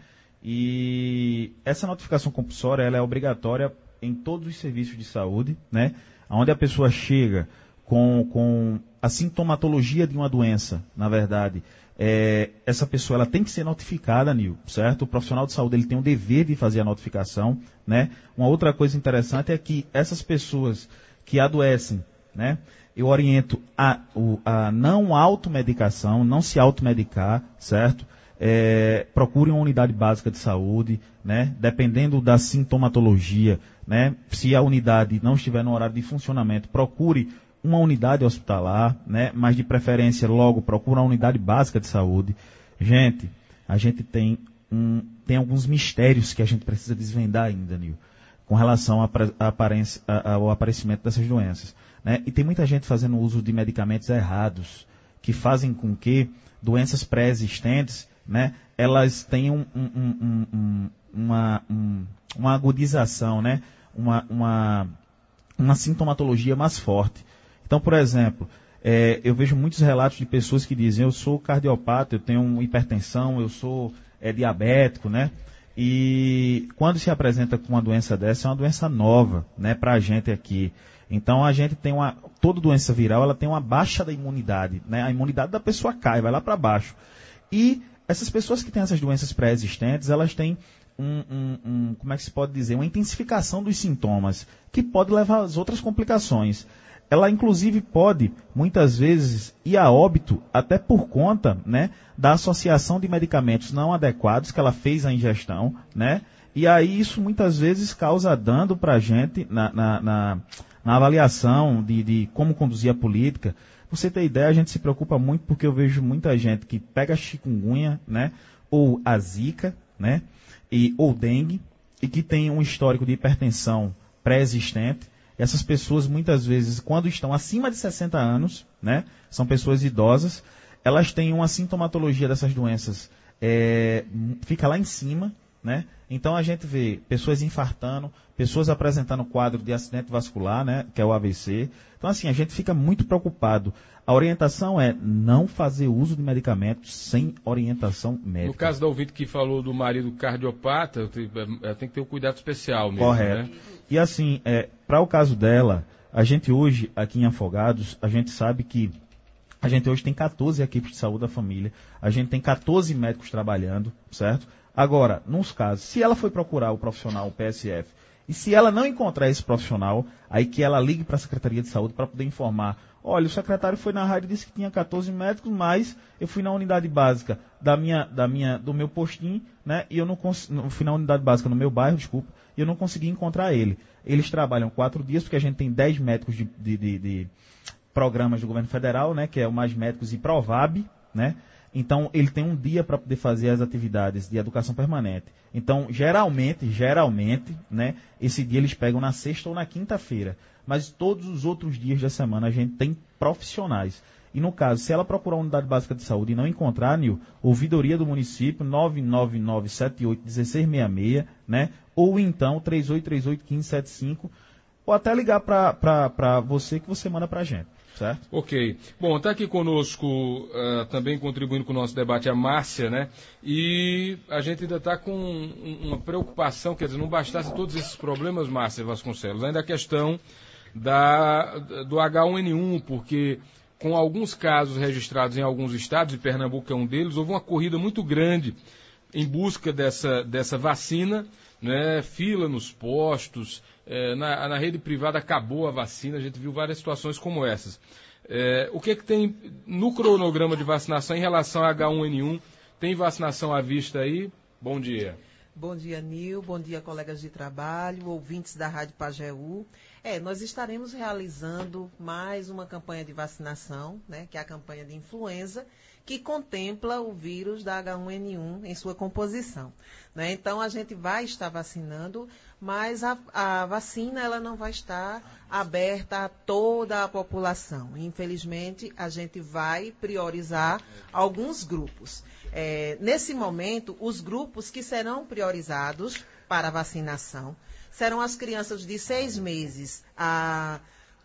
E essa notificação compulsória, ela é obrigatória em todos os serviços de saúde, né? Onde a pessoa chega com, com a sintomatologia de uma doença, na verdade, É, essa pessoa ela tem que ser notificada, Nil, certo? O profissional de saúde ele tem o dever de fazer a notificação, né? Uma outra coisa interessante é que essas pessoas que adoecem, né? Eu oriento a, a não automedicação, não se automedicar, certo? É, procure uma unidade básica de saúde, né? Dependendo da sintomatologia, né? Se a unidade não estiver no horário de funcionamento, procure uma unidade hospitalar, né? Mas de preferência logo procura uma unidade básica de saúde. Gente, a gente tem, um, tem alguns mistérios que a gente precisa desvendar ainda, Nil, com relação a, a aparência, a, ao aparecimento dessas doenças, né? E tem muita gente fazendo uso de medicamentos errados, que fazem com que doenças pré-existentes, né? Elas tenham um, um, um, um, uma, um, uma agudização, né? Uma, uma, uma sintomatologia mais forte. Então, por exemplo, é, eu vejo muitos relatos de pessoas que dizem, eu sou cardiopata, eu tenho hipertensão, eu sou é, diabético, né? E quando se apresenta com uma doença dessa, é uma doença nova, né, para a gente aqui. Então, a gente tem uma, toda doença viral, ela tem uma baixa da imunidade, né? A imunidade da pessoa cai, vai lá para baixo. E essas pessoas que têm essas doenças pré-existentes, elas têm um, um, um, como é que se pode dizer, uma intensificação dos sintomas, que pode levar às outras complicações. Ela, inclusive, pode, muitas vezes, ir a óbito até por conta, né, da associação de medicamentos não adequados que ela fez a ingestão, né, e aí isso muitas vezes causa dano para a gente na, na, na, na avaliação de, de como conduzir a política. Pra você ter ideia, a gente se preocupa muito porque eu vejo muita gente que pega chikungunya, né, ou a zika, né, e, ou dengue, e que tem um histórico de hipertensão pré-existente. Essas pessoas, muitas vezes, quando estão acima de sessenta anos, né, são pessoas idosas, elas têm uma sintomatologia dessas doenças, é, fica lá em cima, né? Então a gente vê pessoas infartando, pessoas apresentando quadro de acidente vascular, né, que é o A V C. Então, assim, a gente fica muito preocupado. A orientação é não fazer uso de medicamentos sem orientação médica. No caso da ouvinte que falou do marido cardiopata, tem que ter um cuidado especial mesmo. Correto. Né? E assim, é, para o caso dela, a gente hoje, aqui em Afogados, a gente sabe que a gente hoje tem quatorze equipes de saúde da família, a gente tem quatorze médicos trabalhando, certo? Agora, nos casos, se ela foi procurar o profissional, o P S F, e se ela não encontrar esse profissional, aí que ela ligue para a Secretaria de Saúde para poder informar. Olha, o secretário foi na rádio e disse que tinha quatorze médicos, mas eu fui na unidade básica da minha, da minha, do meu postinho, né? E eu não consegui, fui na unidade básica no meu bairro, desculpa, e eu não consegui encontrar ele. Eles trabalham quatro dias, porque a gente tem dez médicos de, de, de, de programas do governo federal, né? Que é o Mais Médicos e Provab, né? Então, ele tem um dia para poder fazer as atividades de educação permanente. Então, geralmente, geralmente, né, esse dia eles pegam na sexta ou na quinta-feira. Mas todos os outros dias da semana a gente tem profissionais. E no caso, se ela procurar a unidade básica de saúde e não encontrar, Nil, ouvidoria do município, nove nove nove sete oito um seis seis seis, né, ou então três oito três oito, um cinco sete cinco, ou até ligar para você que você manda para a gente. Certo? Ok. Bom, está aqui conosco, uh, também contribuindo com o nosso debate, a Márcia, né? E a gente ainda está com uma preocupação, quer dizer, não bastasse todos esses problemas, Márcia Vasconcelos, ainda a questão da, do H um N um, porque com alguns casos registrados em alguns estados, e Pernambuco é um deles, houve uma corrida muito grande em busca dessa, dessa vacina, né? Fila nos postos. É, na, na rede privada acabou a vacina, a gente viu várias situações como essas. É, o que é que tem no cronograma de vacinação em relação a H um N um? Tem vacinação à vista aí? Bom dia. Bom dia, Nil. Bom dia, colegas de trabalho, ouvintes da Rádio Pajeú. É, nós estaremos realizando mais uma campanha de vacinação, né, que é a campanha de influenza, que contempla o vírus da H um N um em sua composição. Né? Então, a gente vai estar vacinando, mas a, a vacina ela não vai estar aberta a toda a população. Infelizmente, a gente vai priorizar alguns grupos. É, nesse momento, os grupos que serão priorizados para a vacinação serão as crianças de seis meses a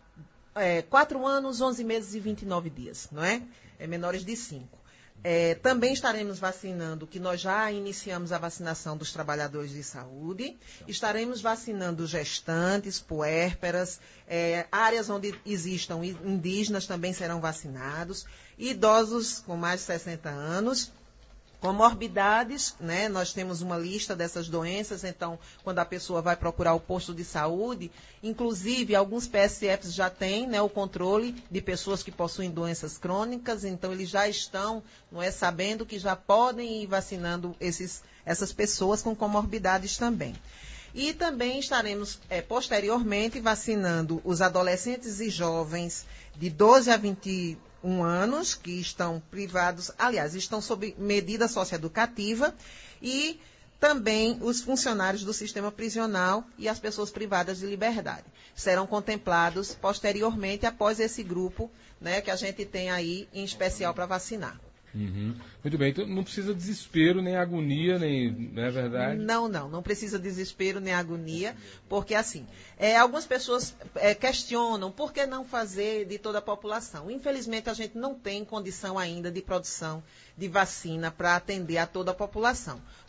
é, quatro anos, onze meses e vinte e nove dias, não é? É, menores de cinco. É, também estaremos vacinando, que nós já iniciamos a vacinação dos trabalhadores de saúde, estaremos vacinando gestantes, puérperas, é, áreas onde existam indígenas também serão vacinados, idosos com mais de sessenta anos, comorbidades, né? Nós temos uma lista dessas doenças, então, quando a pessoa vai procurar o posto de saúde, inclusive, alguns P S Fs já têm, né, o controle de pessoas que possuem doenças crônicas, então, eles já estão, não é, sabendo que já podem ir vacinando esses, essas pessoas com comorbidades também. E também estaremos, é, posteriormente, vacinando os adolescentes e jovens de doze a vinte e um anos, que estão privados, aliás, estão sob medida socioeducativa, e também os funcionários do sistema prisional e as pessoas privadas de liberdade. Serão contemplados posteriormente após esse grupo, né, que a gente tem aí em especial para vacinar. Uhum. Muito bem, então não precisa desespero, nem agonia, nem, não é verdade? Não, não, não precisa desespero nem agonia, porque assim, é, algumas pessoas é, questionam por que não fazer de toda a população. Infelizmente a gente não tem condição ainda de produção de vacina para atender a toda a população.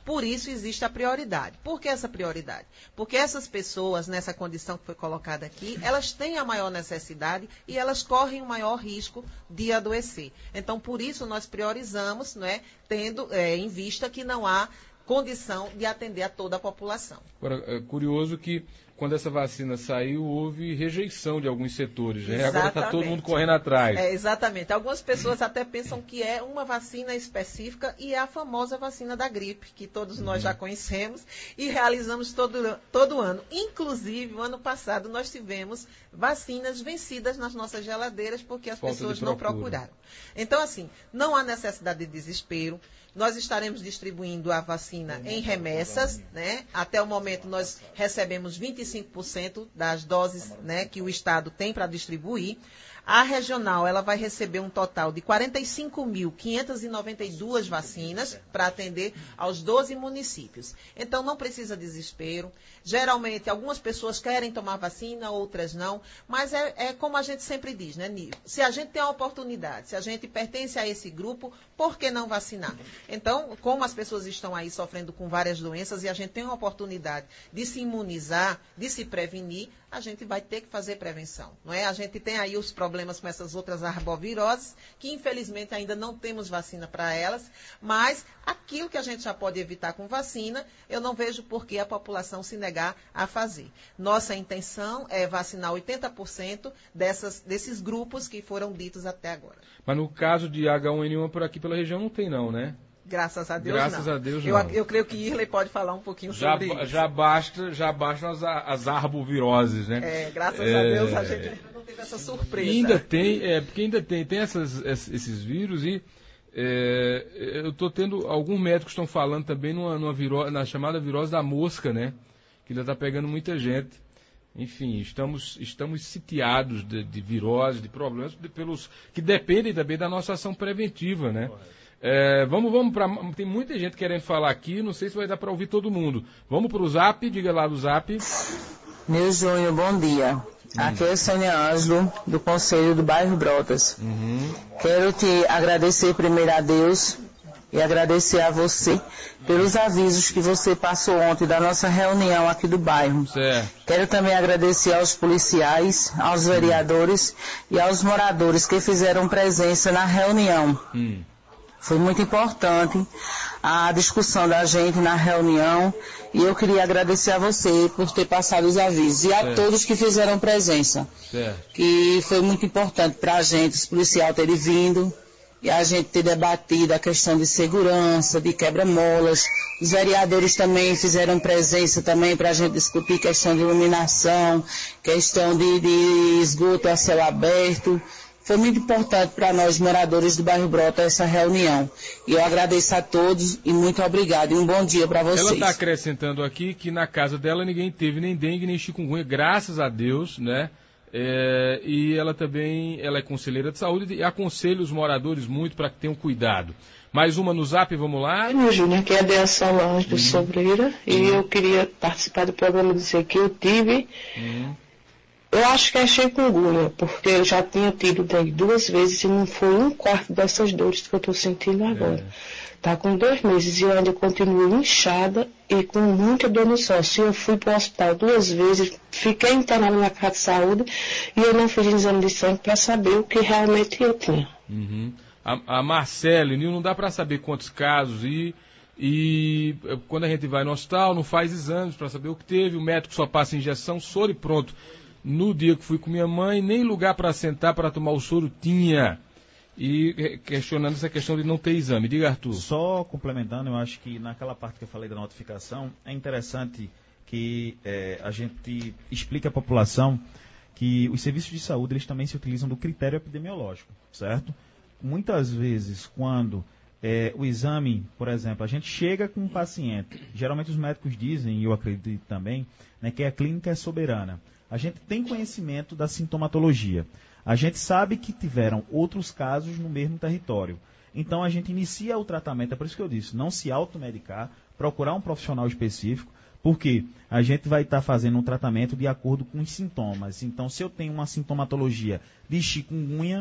Por isso existe a prioridade. Por que essa prioridade? Porque essas pessoas, nessa condição que foi colocada aqui, elas têm a maior necessidade e elas correm o maior risco de adoecer. Então, por isso, nós priorizamos, não é, tendo é, em vista que não há condição de atender a toda a população. Agora, é curioso que quando essa vacina saiu, houve rejeição de alguns setores, né? Agora está todo mundo correndo atrás. É, exatamente. Algumas pessoas até pensam que é uma vacina específica e é a famosa vacina da gripe, que todos nós já conhecemos e realizamos todo, todo ano. Inclusive, o ano passado, nós tivemos vacinas vencidas nas nossas geladeiras porque as Falta pessoas de não procura. procuraram. Então, assim, não há necessidade de desespero. Nós estaremos distribuindo a vacina em remessas, né? Até o momento nós recebemos vinte e cinco por cento das doses, né, que o Estado tem para distribuir. A regional ela vai receber um total de quarenta e cinco mil quinhentas e noventa e duas vacinas para atender aos doze municípios. Então não precisa desespero. Geralmente algumas pessoas querem tomar vacina, outras não. Mas é, é como a gente sempre diz, né, Nívia? Se a gente tem a oportunidade, se a gente pertence a esse grupo, por que não vacinar? Então, como as pessoas estão aí sofrendo com várias doenças e a gente tem uma oportunidade de se imunizar, de se prevenir, a gente vai ter que fazer prevenção, não é? A gente tem aí os problemas com essas outras arboviroses, que infelizmente ainda não temos vacina para elas, mas aquilo que a gente já pode evitar com vacina, eu não vejo por que a população se negar a fazer. Nossa intenção é vacinar oitenta por cento dessas, desses grupos que foram ditos até agora. Mas no caso de H um N um por aqui pela região não tem não, né? Graças a Deus, Graças não. a Deus, eu, não. eu creio que Irley pode falar um pouquinho já, sobre isso. Já basta, já bastam as, as arboviroses, né? É, graças é... a Deus a gente ainda não teve essa surpresa. E ainda tem, é, porque ainda tem, tem essas, esses vírus e é, eu estou tendo, alguns médicos estão falando também numa, numa virose, na chamada virose da mosca, né? Que ainda está pegando muita gente. Enfim, estamos, estamos sitiados de, de viroses, de problemas, de, pelos, que dependem também da nossa ação preventiva, né? É, vamos, vamos para. Tem muita gente querendo falar aqui, não sei se vai dar para ouvir todo mundo. Vamos para o Zap, diga lá do Zap. Meu Júnior, bom dia. Hum. Aqui é o Sônia Ângelo, do Conselho do Bairro Brotas. Uhum. Quero te agradecer primeiro a Deus e agradecer a você pelos avisos que você passou ontem da nossa reunião aqui do bairro. Certo. Quero também agradecer aos policiais, aos vereadores e aos moradores que fizeram presença na reunião. Hum. Foi muito importante a discussão da gente na reunião e eu queria agradecer a você por ter passado os avisos e a certo. Todos que fizeram presença. Certo. Que foi muito importante para a gente, os policiais terem vindo e a gente ter debatido a questão de segurança, de quebra-molas. Os vereadores também fizeram presença também para a gente discutir questão de iluminação, questão de, de esgoto a céu aberto. Foi muito importante para nós, moradores do bairro Brota, essa reunião. E eu agradeço a todos e muito obrigado. E um bom dia para vocês. Ela está acrescentando aqui que na casa dela ninguém teve nem dengue, nem chikungunya, graças a Deus, né? É, e ela também ela é conselheira de saúde e aconselha os moradores muito para que tenham cuidado. Mais uma no Zap, vamos lá. Meu Júnior, aqui é a Dea Solange do uhum. Sobreira. E uhum. eu queria participar do programa e dizer que eu tive... Uhum. Eu acho que é chikungunya, porque eu já tinha tido dengue duas vezes e não foi um quarto dessas dores que eu estou sentindo agora. Está é. com dois meses e eu ainda continuo inchada e com muita dor no sócio. Eu fui para o hospital duas vezes, fiquei internada na casa de saúde e eu não fiz exame de sangue para saber o que realmente eu tinha. Uhum. A, a Marcele, não dá para saber quantos casos e... E quando a gente vai no hospital, não faz exames para saber o que teve, o médico só passa injeção, soro e pronto. No dia que fui com minha mãe, nem lugar para sentar para tomar o soro tinha. E questionando essa questão de não ter exame. Diga, Arthur. Só complementando, eu acho que naquela parte que eu falei da notificação, é interessante que é, a gente explique à população que os serviços de saúde eles também se utilizam do critério epidemiológico, certo? Muitas vezes, quando é, o exame, por exemplo, a gente chega com um paciente, geralmente os médicos dizem, e eu acredito também, né, que a clínica é soberana. A gente tem conhecimento da sintomatologia. A gente sabe que tiveram outros casos no mesmo território. Então, a gente inicia o tratamento. É por isso que eu disse, não se automedicar, procurar um profissional específico, porque a gente vai estar fazendo um tratamento de acordo com os sintomas. Então, se eu tenho uma sintomatologia de chikungunya,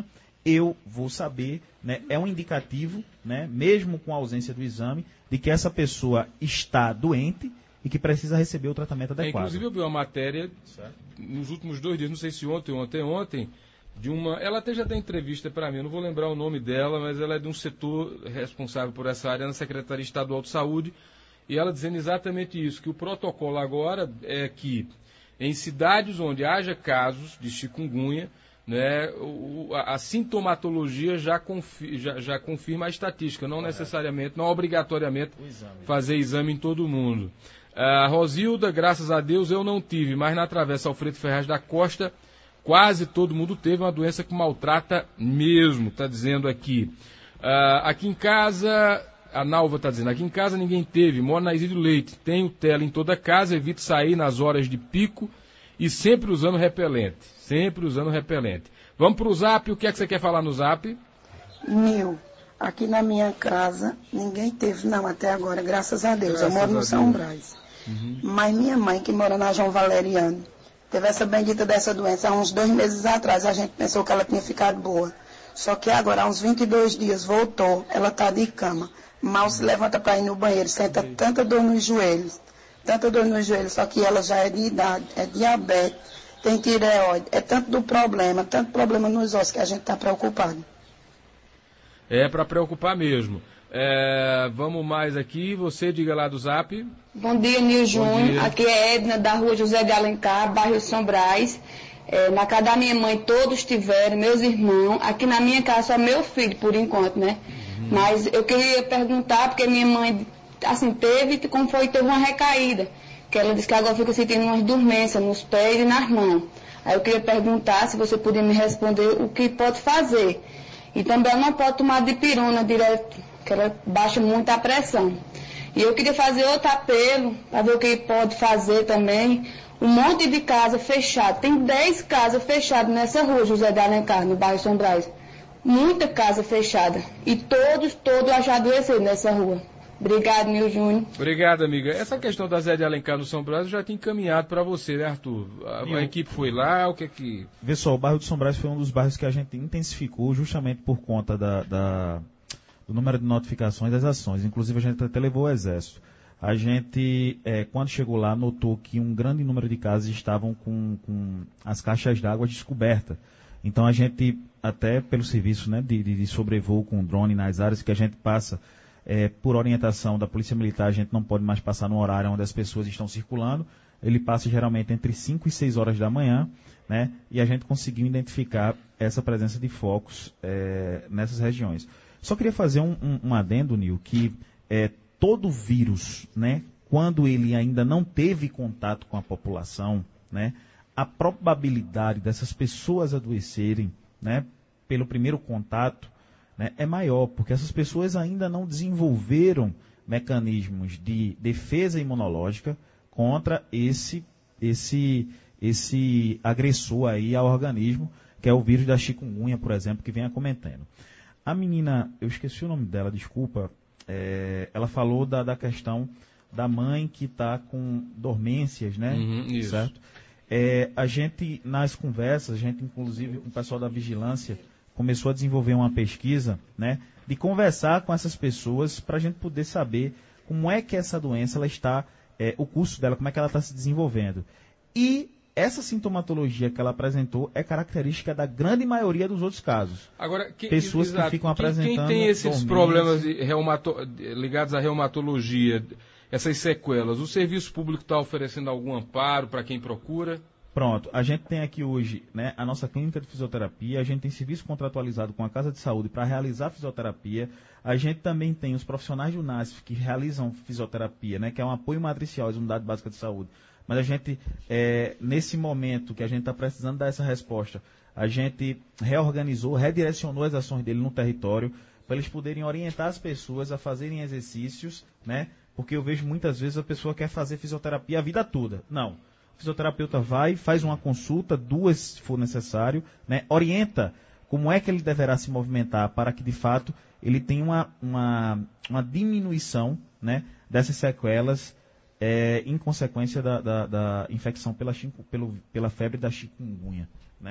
eu vou saber, né, é um indicativo, né, mesmo com a ausência do exame, de que essa pessoa está doente e que precisa receber o tratamento adequado. É, inclusive eu vi uma matéria, certo, nos últimos dois dias, não sei se ontem ou ontem, ontem, de uma, ela até já tem entrevista para mim, eu não vou lembrar o nome dela, mas ela é de um setor responsável por essa área na Secretaria Estadual de Saúde, e ela dizendo exatamente isso, que o protocolo agora é que em cidades onde haja casos de chikungunya, né, o, a, a sintomatologia já, confi, já, já confirma a estatística, não Correto. necessariamente, não obrigatoriamente exame. fazer exame em todo mundo. A Rosilda, graças a Deus, eu não tive, mas na Travessa Alfredo Ferraz da Costa, quase todo mundo teve uma doença que maltrata mesmo, está dizendo aqui. Uh, aqui em casa, a Nalva está dizendo, aqui em casa ninguém teve, moro na Isílio Leite, tenho tela em toda casa, evito sair nas horas de pico e sempre usando repelente, sempre usando repelente. Vamos para o Zap, o que é que você quer falar no Zap? Nil, aqui na minha casa ninguém teve não até agora, graças a Deus, graças eu moro no São Brás. Uhum. Mas minha mãe, que mora na João Valeriano, teve essa bendita dessa doença há uns dois meses atrás. A gente pensou que ela tinha ficado boa. Só que agora, há uns vinte e dois dias, voltou. Ela está de cama. Mal se levanta para ir no banheiro. Senta tanta dor nos joelhos. Tanta dor nos joelhos. Só que ela já é de idade, é diabetes, tem tireoide. É tanto do problema, tanto problema nos ossos que a gente está preocupado. É para preocupar mesmo. É, vamos mais aqui, você diga lá do Zap. Bom dia, Nil Júnior. Aqui é Edna, da rua José de Alencar, bairro São Brás. É, na casa da minha mãe todos tiveram, meus irmãos. Aqui na minha casa só meu filho, por enquanto, né? Uhum. Mas eu queria perguntar, porque minha mãe, assim, teve, como foi, teve uma recaída. Que ela disse que agora fica sentindo umas dormências nos pés e nas mãos. Aí eu queria perguntar se você podia me responder o que pode fazer. E também ela não pode tomar dipirona direto, que ela baixa muito a pressão. E eu queria fazer outro apelo, para ver o que pode fazer também. Um monte de casa fechada. Tem dez casas fechadas nessa rua, José de Alencar, no bairro São Brás. Muita casa fechada. E todos, todos já adoeceram nessa rua. Obrigado, Nil Júnior. Obrigado, amiga. Essa questão da Zé de Alencar no São Brás eu já tinha encaminhado para você, né, Arthur? A, a equipe foi lá, o que é que... Vê só, o bairro do São Brás foi um dos bairros que a gente intensificou justamente por conta da... da... do número de notificações das ações. Inclusive, a gente até levou o Exército. A gente, é, quando chegou lá, notou que um grande número de casas estavam com, com as caixas d'água descobertas. Então, a gente, até pelo serviço, né, de, de sobrevoo com drone nas áreas que a gente passa, é, por orientação da Polícia Militar, a gente não pode mais passar no horário onde as pessoas estão circulando. Ele passa geralmente entre cinco e seis horas da manhã, né, e a gente conseguiu identificar essa presença de focos é, nessas regiões. Só queria fazer um, um, um adendo, Nil, que é, todo vírus, né, quando ele ainda não teve contato com a população, né, a probabilidade dessas pessoas adoecerem, né, pelo primeiro contato, né, é maior, porque essas pessoas ainda não desenvolveram mecanismos de defesa imunológica contra esse, esse, esse agressor aí ao organismo, que é o vírus da chikungunya, por exemplo, que vem acometendo. A menina, eu esqueci o nome dela, desculpa, é, ela falou da, da questão da mãe que está com dormências, né? Uhum, isso. Certo? É, a gente, nas conversas, a gente, inclusive, com o pessoal da vigilância, começou a desenvolver uma pesquisa, né? De conversar com essas pessoas para a gente poder saber como é que essa doença, ela está, é, o curso dela, como é que ela está se desenvolvendo. E essa sintomatologia que ela apresentou é característica da grande maioria dos outros casos. Agora, que, pessoas exato, que ficam quem, apresentando... Quem tem esses problemas de reumato, ligados à reumatologia, essas sequelas, o serviço público está oferecendo algum amparo para quem procura? Pronto, a gente tem aqui hoje, né, a nossa clínica de fisioterapia, a gente tem serviço contratualizado com a Casa de Saúde para realizar fisioterapia, a gente também tem os profissionais do NASF que realizam fisioterapia, né, que é um apoio matricial às unidades básicas de saúde. Mas a gente, é, nesse momento que a gente está precisando dar essa resposta, a gente reorganizou, redirecionou as ações dele no território para eles poderem orientar as pessoas a fazerem exercícios, né? Porque eu vejo muitas vezes a pessoa quer fazer fisioterapia a vida toda. Não. O fisioterapeuta vai, faz uma consulta, duas se for necessário, né? Orienta como é que ele deverá se movimentar para que, de fato, ele tenha uma, uma, uma diminuição, né, dessas sequelas, É, em consequência da, da, da infecção pela, pelo, pela febre da chikungunya, né?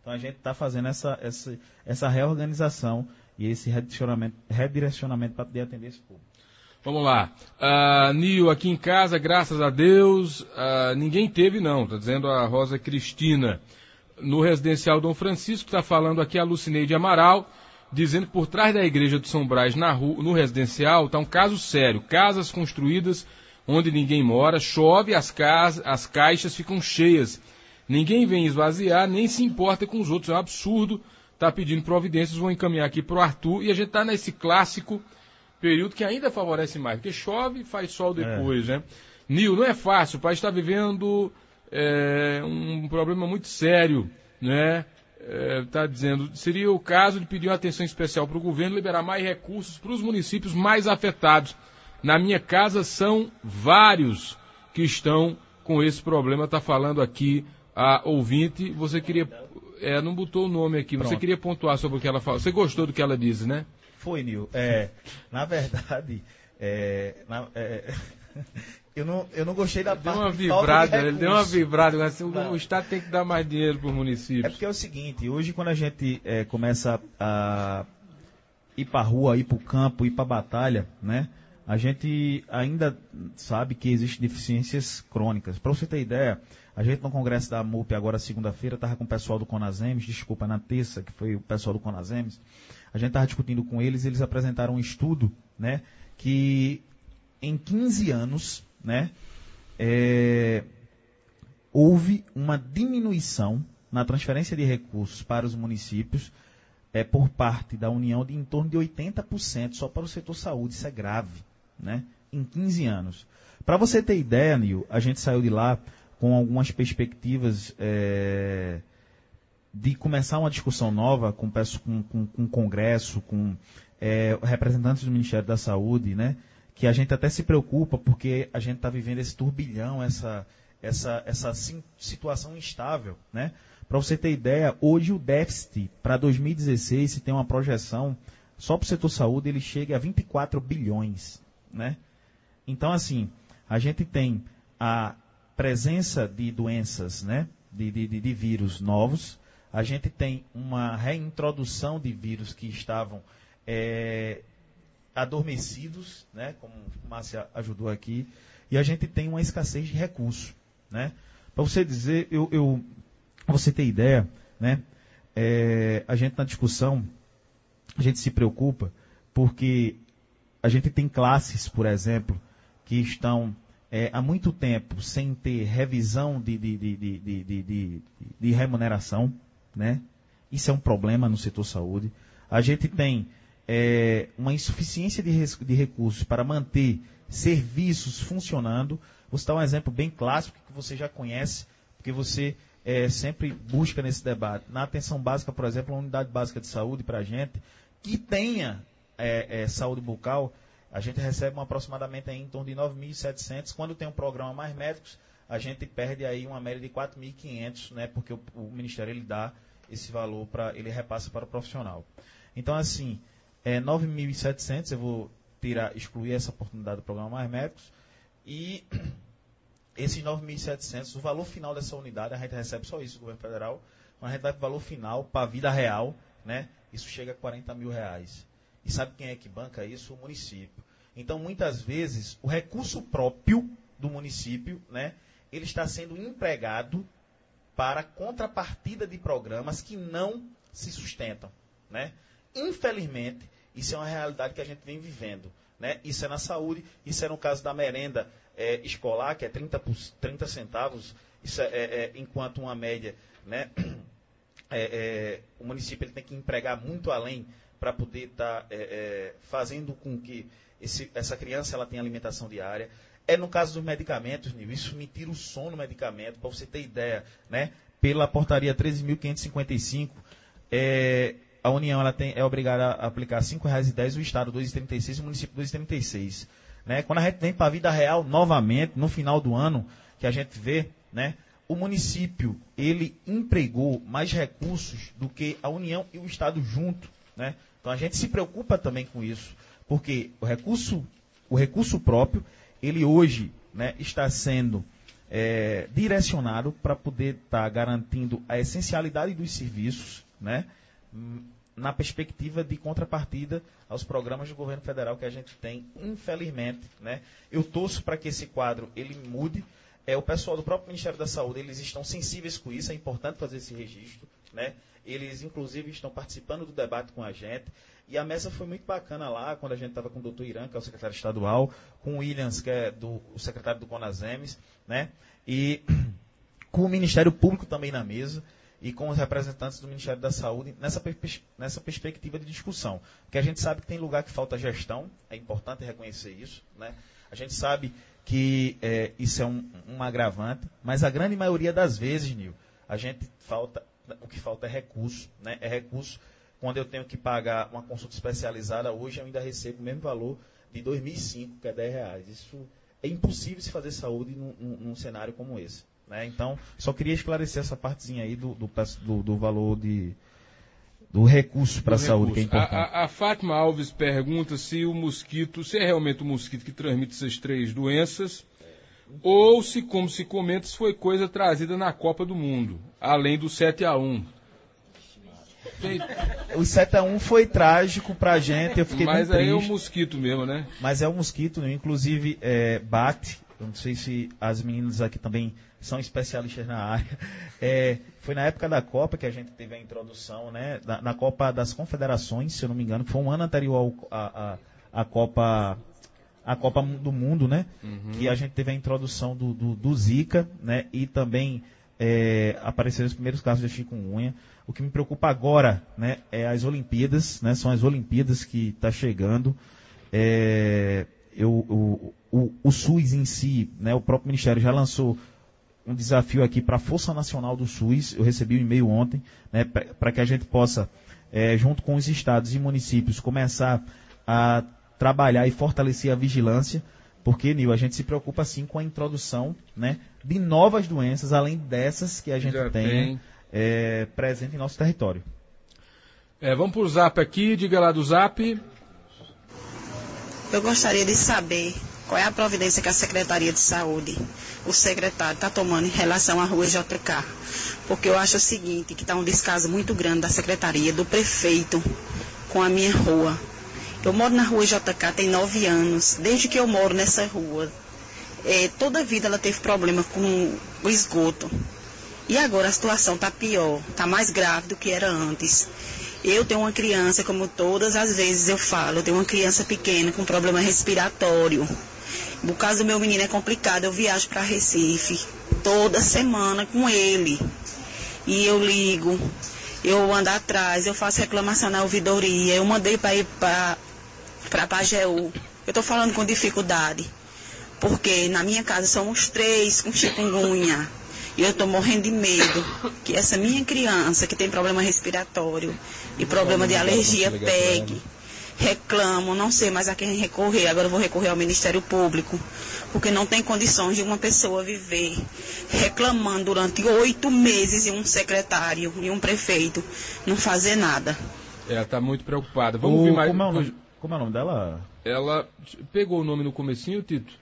Então a gente está fazendo essa, essa, essa reorganização e esse redirecionamento, redirecionamento para poder atender esse público. Vamos lá. Uh, Nil, aqui em casa, graças a Deus, uh, ninguém teve não, está dizendo a Rosa Cristina. No residencial Dom Francisco, está falando aqui a Lucineide Amaral, dizendo que por trás da igreja de São Brás, na rua, no residencial, está um caso sério. Casas construídas onde ninguém mora, chove, as, casas, as caixas ficam cheias. Ninguém vem esvaziar, nem se importa com os outros. É um absurdo. Está pedindo providências, vou encaminhar aqui para o Arthur. E a gente está nesse clássico período que ainda favorece mais, porque chove e faz sol depois, é. né? Nil, não é fácil, o país está vivendo é, um problema muito sério, né? Está é, dizendo, seria o caso de pedir uma atenção especial para o governo liberar mais recursos para os municípios mais afetados. Na minha casa são vários que estão com esse problema, está falando aqui a ouvinte. Você queria, é, não botou o nome aqui, Pronto. Você queria pontuar sobre o que ela falou. Você gostou do que ela disse, né? Foi, Nil. É, na verdade, é, na, é, eu, não, eu não gostei da ele parte deu uma de vibrada, de Ele deu uma vibrada, assim, o, o Estado tem que dar mais dinheiro para os municípios. É porque é o seguinte, hoje quando a gente é, começa a ir para a rua, ir para o campo, ir para a batalha, né? A gente ainda sabe que existem deficiências crônicas. Para você ter ideia, a gente no congresso da M U P agora segunda-feira estava com o pessoal do Conasems, desculpa, na terça, que foi o pessoal do Conasems. A gente estava discutindo com eles, eles apresentaram um estudo, né, que em quinze anos, né, é, houve uma diminuição na transferência de recursos para os municípios é, por parte da União de em torno de oitenta por cento só para o setor saúde. Isso é grave, né, em quinze anos. Para você ter ideia, Nil, a gente saiu de lá com algumas perspectivas é, de começar uma discussão nova com, com, com, com o Congresso, com é, representantes do Ministério da Saúde, né? Que a gente até se preocupa porque a gente está vivendo esse turbilhão, essa, essa, essa sim, situação instável, né? Para você ter ideia, hoje o déficit para dois mil e dezesseis, se tem uma projeção, só para o setor saúde ele chega a vinte e quatro bilhões, né? Então, assim, a gente tem a presença de doenças, né? De, de, de vírus novos. A gente tem uma reintrodução de vírus que estavam é, adormecidos, né, como a Márcia ajudou aqui, e a gente tem uma escassez de recursos, né? Para você dizer, eu, eu, pra você ter ideia, né, é, a gente na discussão, a gente se preocupa porque a gente tem classes, por exemplo, que estão é, há muito tempo sem ter revisão de, de, de, de, de, de, de, de remuneração, né? Isso é um problema no setor saúde. A gente tem é, uma insuficiência de, res, de recursos para manter serviços funcionando. Vou citar um exemplo bem clássico que você já conhece, porque você é, sempre busca nesse debate. Na atenção básica, por exemplo, uma unidade básica de saúde para a gente, que tenha é, é, saúde bucal, a gente recebe um aproximadamente aí em torno de nove mil e setecentos. Quando tem um programa mais médicos, a gente perde aí uma média de quatro mil e quinhentos, né, porque o, o Ministério ele dá esse valor, para ele repassa para o profissional. Então, assim, é, nove mil e setecentos, eu vou tirar, excluir essa oportunidade do programa Mais Médicos, e esses nove mil e setecentos, o valor final dessa unidade, a gente recebe só isso do governo federal, quando a gente vai para o valor final, para a vida real, né, isso chega a quarenta mil reais. E sabe quem é que banca isso? O município. Então, muitas vezes, o recurso próprio do município, né, ele está sendo empregado para contrapartida de programas que não se sustentam, né? Infelizmente, isso é uma realidade que a gente vem vivendo, né? Isso é na saúde, isso é no caso da merenda é, escolar, que é trinta, trinta centavos, isso é, é, é, enquanto uma média, né? É, é, o município ele tem que empregar muito além para poder estar tá, é, é, fazendo com que esse, essa criança ela tenha alimentação diária. É no caso dos medicamentos, Nil, isso me tira o sono no medicamento, para você ter ideia, né? Pela portaria treze mil quinhentos e cinquenta e cinco, é, a União ela tem, é obrigada a aplicar cinco reais e dez centavos, o Estado dois reais e trinta e seis centavos, o município dois reais e trinta e seis centavos. Né? Quando a gente vem para a vida real, novamente, no final do ano, que a gente vê, né? O município ele empregou mais recursos do que a União e o Estado junto, né? Então a gente se preocupa também com isso, porque o recurso, o recurso próprio, ele hoje, né, está sendo é, direcionado para poder estar tá garantindo a essencialidade dos serviços, né, na perspectiva de contrapartida aos programas do governo federal que a gente tem, infelizmente, né. Eu torço para que esse quadro ele mude. É, o pessoal do próprio Ministério da Saúde, eles estão sensíveis com isso, é importante fazer esse registro, né? Eles, inclusive, estão participando do debate com a gente, e a mesa foi muito bacana lá, quando a gente estava com o doutor Irã, que é o secretário estadual, com o Williams, que é do, o secretário do CONASEMES, né? E com o Ministério Público também na mesa, e com os representantes do Ministério da Saúde, nessa, nessa perspectiva de discussão. Porque a gente sabe que tem lugar que falta gestão, é importante reconhecer isso, né? A gente sabe que é, isso é um, um agravante, mas a grande maioria das vezes, Nil, a gente falta, o que falta é recurso, né? É recurso. Quando eu tenho que pagar uma consulta especializada, hoje eu ainda recebo o mesmo valor de dois mil e cinco, que é dez reais. Isso é impossível se fazer saúde num, num, num cenário como esse, né? Então, só queria esclarecer essa partezinha aí do, do, do, do valor de... do recurso para a saúde, que é importante. A, a, a Fátima Alves pergunta se o mosquito, se é realmente o mosquito que transmite essas três doenças, ou se, como se comenta, se foi coisa trazida na Copa do Mundo, além do sete a um. Tem... O sete a um foi trágico pra gente, eu fiquei Mas muito aí triste. é o mosquito mesmo, né? Mas é o mosquito, né? Inclusive é, bate, eu não sei se as meninas aqui também são especialistas na área. É, foi na época da Copa que a gente teve a introdução, né? Na, na Copa das Confederações, se eu não me engano, que foi um ano anterior ao, a, a, a Copa a Copa do Mundo, né? Uhum. Que a gente teve a introdução do, do, do Zika, né? E também é, apareceram os primeiros casos de chikungunya. O que me preocupa agora, né, é as Olimpíadas, né? São as Olimpíadas que está chegando. É, eu, o, o, o SUS em si, né? O próprio Ministério já lançou um desafio aqui para a Força Nacional do SUS. Eu recebi um e-mail ontem, né, para que a gente possa, é, junto com os estados e municípios, começar a trabalhar e fortalecer a vigilância, porque, Nil, a gente se preocupa sim com a introdução, né, de novas doenças, além dessas que a gente Já tem, tem. É, presente em nosso território. É, vamos para o Zap aqui, diga lá do Zap. Eu gostaria de saber qual é a providência que a Secretaria de Saúde, o secretário, está tomando em relação à rua J K. Porque eu acho o seguinte, que está um descaso muito grande da Secretaria, do prefeito, com a minha rua. Eu moro na rua J K tem nove anos, desde que eu moro nessa rua. É, toda a vida ela teve problema com o esgoto. E agora a situação está pior, está mais grave do que era antes. Eu tenho uma criança, como todas as vezes eu falo, eu tenho uma criança pequena com problema respiratório. No caso do meu menino é complicado, eu viajo para Recife toda semana com ele. E eu ligo, eu ando atrás, eu faço reclamação na ouvidoria, eu mandei para ir para para Pajeú. Eu estou falando com dificuldade, porque na minha casa somos três com chikungunya. E eu estou morrendo de medo que essa minha criança, que tem problema respiratório e problema de alergia, pegue, reclamo, não sei mais a quem recorrer. Agora eu vou recorrer ao Ministério Público, porque não tem condições de uma pessoa viver reclamando durante oito meses e um secretário e um prefeito não fazer nada. Ela está muito preocupada. Vamos o, ver mais. Como é, o nome, como é o nome dela? Ela pegou o nome no comecinho, Tito?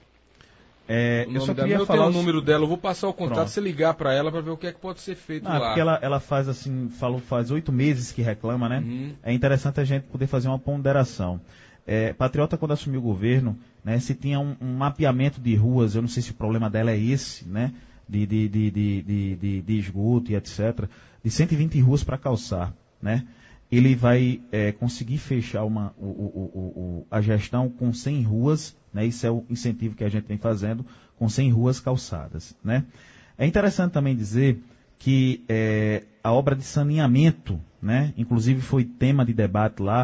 É, o eu só queria queria eu falar tenho o número dela, eu vou passar o contato, Pronto. você ligar para ela para ver o que é que pode ser feito ah, lá. Porque ela, ela faz assim, falou faz oito meses que reclama, né? Uhum. É interessante a gente poder fazer uma ponderação. É, Patriota, quando assumiu o governo, né, se tinha um, um mapeamento de ruas, eu não sei se o problema dela é esse, né? De, de, de, de, de, de, de esgoto e etcétera, de cento e vinte ruas para calçar, né? Ele vai é, conseguir fechar uma, o, o, o, a gestão com cem ruas, né? Isso é o incentivo que a gente vem fazendo, com cem ruas calçadas, né? É interessante também dizer que é, a obra de saneamento, né? Inclusive foi tema de debate lá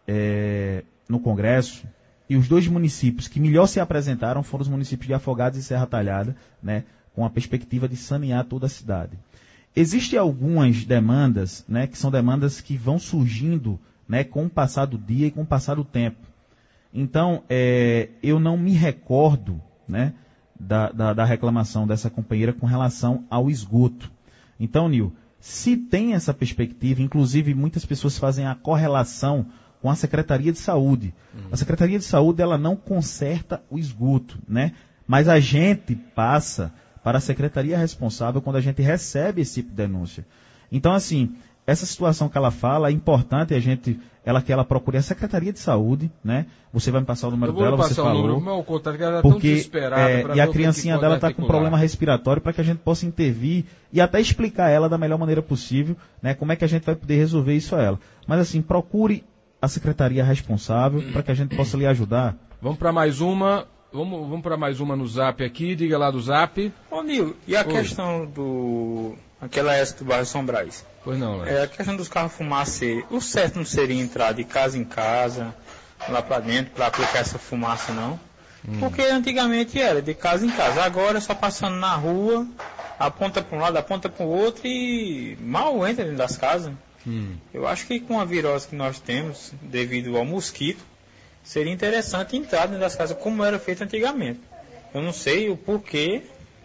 é, no Congresso, e os dois municípios que melhor se apresentaram foram os municípios de Afogados e Serra Talhada, né? Com a perspectiva de sanear toda a cidade. Existem algumas demandas, né, que são demandas que vão surgindo, né, com o passar do dia e com o passar do tempo. Então, é, eu não me recordo, né, da, da, da reclamação dessa companheira com relação ao esgoto. Então, Nil, se tem essa perspectiva, inclusive muitas pessoas fazem a correlação com a Secretaria de Saúde. Uhum. A Secretaria de Saúde, ela não conserta o esgoto, né, mas a gente passa para a secretaria responsável quando a gente recebe esse tipo de denúncia. Então, assim, essa situação que ela fala é importante a gente, ela que ela procure a Secretaria de Saúde, né? Você vai me passar o número dela, você falou. Eu vou passar o número, meu contato, que ela está tão desesperada. É, e a criancinha dela está com problema respiratório para que a gente possa intervir e até explicar a ela da melhor maneira possível, né? Como é que a gente vai poder resolver isso a ela. Mas assim, procure a secretaria responsável para que a gente possa lhe ajudar. Vamos para mais uma. Vamos, vamos para mais uma no Zap aqui, diga lá do Zap. Ô Nil, e a Oi. questão do... aquela S do bairro São Brás? Pois não, né? É, a questão dos carros fumacê, o certo não seria entrar de casa em casa, lá para dentro, para aplicar essa fumaça, não? Hum. Porque antigamente era de casa em casa, agora é só passando na rua, aponta para um lado, aponta para o outro e mal entra dentro das casas. Hum. Eu acho que com a virose que nós temos, devido ao mosquito, seria interessante entrar dentro das casas como era feito antigamente. Eu não sei o porquê,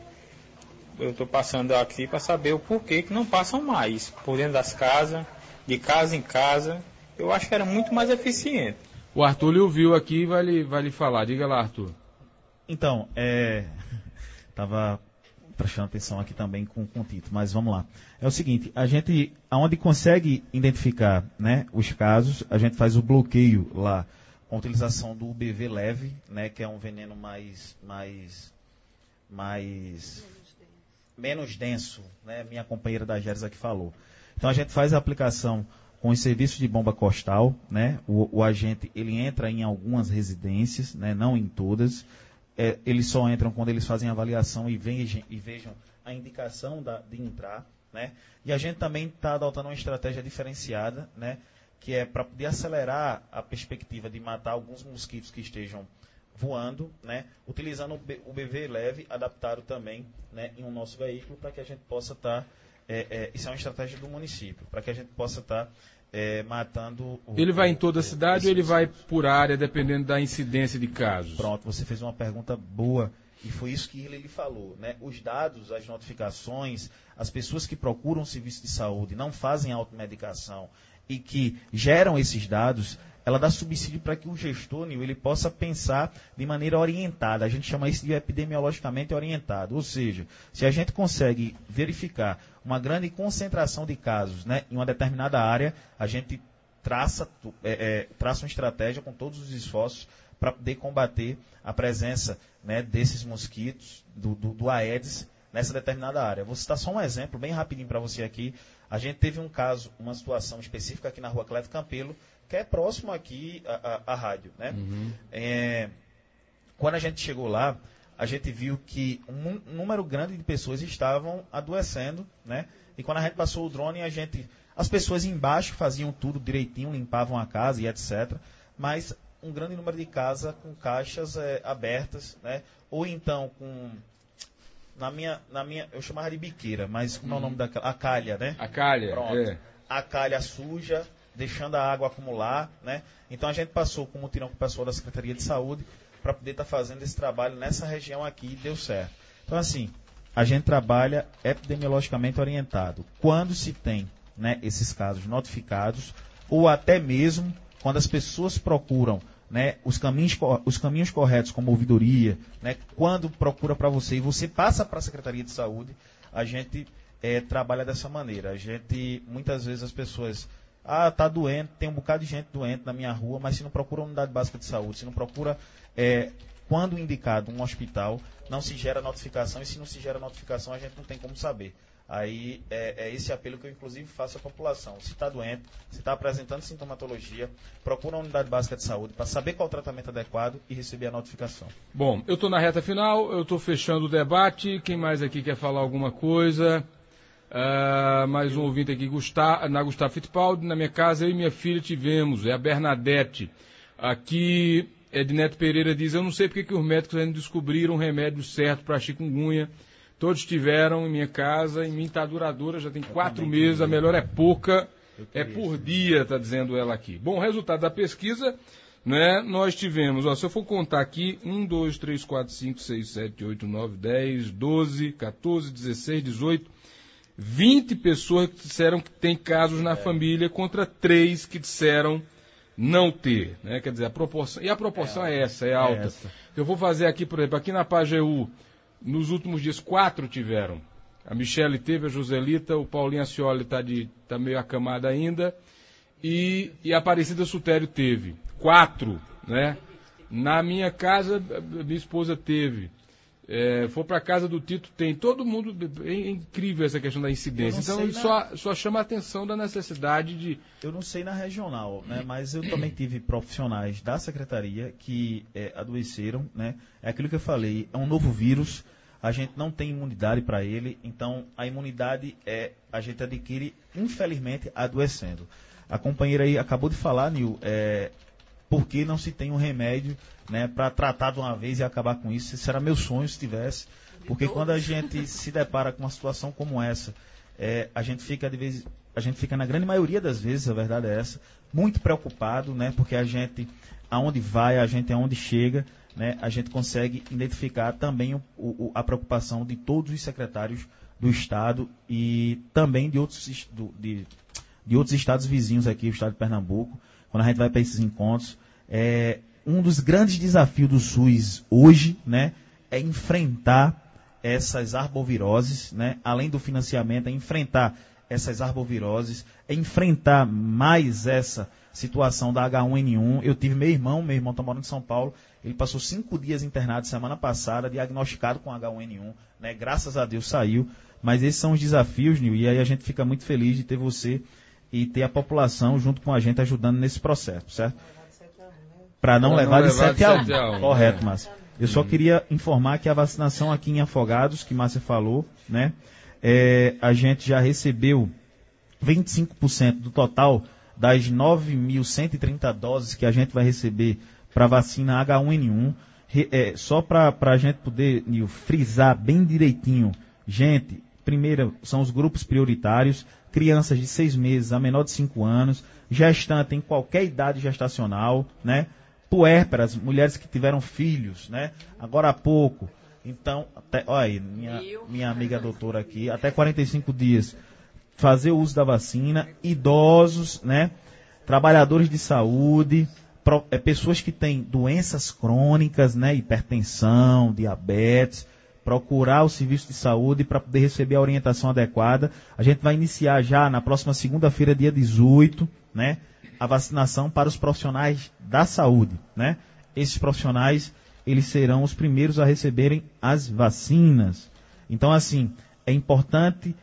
eu estou passando aqui para saber o porquê que não passam mais por dentro das casas, de casa em casa. Eu acho que era muito mais eficiente. O Arthur lhe ouviu aqui e vai lhe, vai lhe falar. Diga lá, Arthur. Então, é... Estava prestando atenção aqui também com, com o Tito, mas vamos lá. É o seguinte, a gente, aonde consegue identificar, né, os casos, a gente faz o bloqueio lá, com a utilização do U B V leve, né, que é um veneno mais... mais, mais menos denso, né? Minha companheira da Geres aqui falou. Então a gente faz a aplicação com os serviços de bomba costal, né? O, o agente, ele entra em algumas residências, né? Não em todas. É, eles só entram quando eles fazem a avaliação e vejam, e vejam a indicação da, de entrar, né? E a gente também está adotando uma estratégia diferenciada, né? Que é para poder acelerar a perspectiva de matar alguns mosquitos que estejam voando, né, utilizando o B V leve, adaptado também, né, em um nosso veículo, para que a gente possa estar, tá, é, é, isso é uma estratégia do município, para que a gente possa estar tá, é, matando... O, ele vai em toda a cidade o, ou ele vai por área, dependendo da incidência de casos? Pronto, você fez uma pergunta boa, e foi isso que ele falou, né, os dados, as notificações, as pessoas que procuram serviço de saúde, não fazem automedicação, e que geram esses dados, ela dá subsídio para que o gestor, ele possa pensar de maneira orientada. A gente chama isso de epidemiologicamente orientado. Ou seja, se a gente consegue verificar uma grande concentração de casos, né, em uma determinada área, a gente traça, é, é, traça uma estratégia com todos os esforços para poder combater a presença, né, desses mosquitos, do, do, do Aedes, nessa determinada área. Vou citar só um exemplo bem rapidinho para você aqui. A gente teve um caso, uma situação específica aqui na rua Cleto Campelo, que é próximo aqui à rádio, né? Uhum. É, quando a gente chegou lá, a gente viu que um número grande de pessoas estavam adoecendo, né? E quando a gente passou o drone, a gente, as pessoas embaixo faziam tudo direitinho, limpavam a casa e etcétera. Mas um grande número de casas com caixas é, abertas, né? Ou então com... Na minha, na minha, eu chamava de biqueira, mas como uhum. é o nome daquela? A calha, né? A calha, Pronto. É. A calha suja, deixando a água acumular, né? Então a gente passou com o mutirão com o pessoal da Secretaria de Saúde para poder estar tá fazendo esse trabalho nessa região aqui e deu certo. Então assim, a gente trabalha epidemiologicamente orientado. Quando se tem, né, esses casos notificados, ou até mesmo quando as pessoas procuram, né, os, caminhos, os caminhos corretos, como ouvidoria, né, quando procura para você e você passa para a Secretaria de Saúde, a gente é, trabalha dessa maneira. A gente, muitas vezes as pessoas, ah, tá doente, tem um bocado de gente doente na minha rua, mas se não procura uma unidade básica de saúde, se não procura, é, quando indicado, um hospital, não se gera notificação, e se não se gera notificação, a gente não tem como saber. Aí é, é esse apelo que eu, inclusive, faço à população. Se está doente, se está apresentando sintomatologia, procura uma unidade básica de saúde para saber qual é o tratamento adequado e receber a notificação. Bom, eu estou na reta final, eu estou fechando o debate. Quem mais aqui quer falar alguma coisa? Uh, mais um ouvinte aqui, Gustavo, na Gustavo Fittipaldi. Na minha casa, eu e minha filha tivemos, é a Bernadette. Aqui, Edneto Pereira diz, eu não sei porque que os médicos ainda descobriram o remédio certo para chikungunya. Todos tiveram em minha casa, em mim está duradoura, já tem quatro meses, a melhor é pouca, é por dia, está dizendo ela aqui. Bom, resultado da pesquisa, né, nós tivemos, ó, se eu for contar aqui, um, dois, três, quatro, cinco, seis, sete, oito, nove, dez, doze, quatorze, dezesseis, dezoito, vinte pessoas que disseram que tem casos na família contra três que disseram não ter, né, quer dizer, a proporção, e a proporção é, é essa, é alta. É essa. Eu vou fazer aqui, por exemplo, aqui na Pajeú, nos últimos dias, quatro tiveram. A Michele teve, a Joselita, o Paulinho Ascioli está tá meio acamado ainda, e, e a Aparecida Sutério teve. Quatro, né? Na minha casa, minha esposa teve. É, for para a casa do Tito, tem. Todo mundo. É incrível essa questão da incidência. Então, na... só, só chama a atenção da necessidade de. Eu não sei na regional, né? Mas eu também tive profissionais da secretaria que é, adoeceram, né? É aquilo que eu falei, é um novo vírus, a gente não tem imunidade para ele, então a imunidade é, a gente adquire, infelizmente, adoecendo. A companheira aí acabou de falar, Nil, é, por que não se tem um remédio, né, para tratar de uma vez e acabar com isso? Esse era meu sonho se tivesse, porque quando a gente se depara com uma situação como essa, é, a gente fica de vez, a gente fica na grande maioria das vezes, a verdade é essa, muito preocupado, né, porque a gente, aonde vai, a gente aonde chega, né, a gente consegue identificar também o, o, a preocupação de todos os secretários do Estado e também de outros, do, de, de outros estados vizinhos aqui, o estado de Pernambuco, quando a gente vai para esses encontros. É, um dos grandes desafios do SUS hoje, né, é enfrentar essas arboviroses, né, além do financiamento, é enfrentar essas arboviroses, é enfrentar mais essa situação da agá um ene um. Eu tive meu irmão, meu irmão está morando em São Paulo, ele passou cinco dias internado semana passada, diagnosticado com agá um ene um, né, graças a Deus saiu, mas esses são os desafios, Nil, e aí a gente fica muito feliz de ter você e ter a população junto com a gente ajudando nesse processo, certo? Para não, não levar de sete a um. Correto, Márcia. Eu só queria informar que a vacinação aqui em Afogados, que Márcia falou, né, é, a gente já recebeu vinte e cinco por cento do total das nove mil cento e trinta doses que a gente vai receber para vacina agá um ene um. É, só para a gente poder, Nil, frisar bem direitinho, gente, primeiro são os grupos prioritários, crianças de seis meses a menor de cinco anos, gestante em qualquer idade gestacional, né? Puérperas, mulheres que tiveram filhos, né? Agora há pouco. Então, até, olha aí, minha, minha amiga doutora aqui, até quarenta e cinco dias, fazer o uso da vacina, idosos, né? Trabalhadores de saúde, pro, é, pessoas que têm doenças crônicas, né? Hipertensão, diabetes, procurar o serviço de saúde para poder receber a orientação adequada. A gente vai iniciar já na próxima segunda-feira, dia dezoito, né? A vacinação para os profissionais da saúde, né? Esses profissionais, eles serão os primeiros a receberem as vacinas. Então, assim, é importante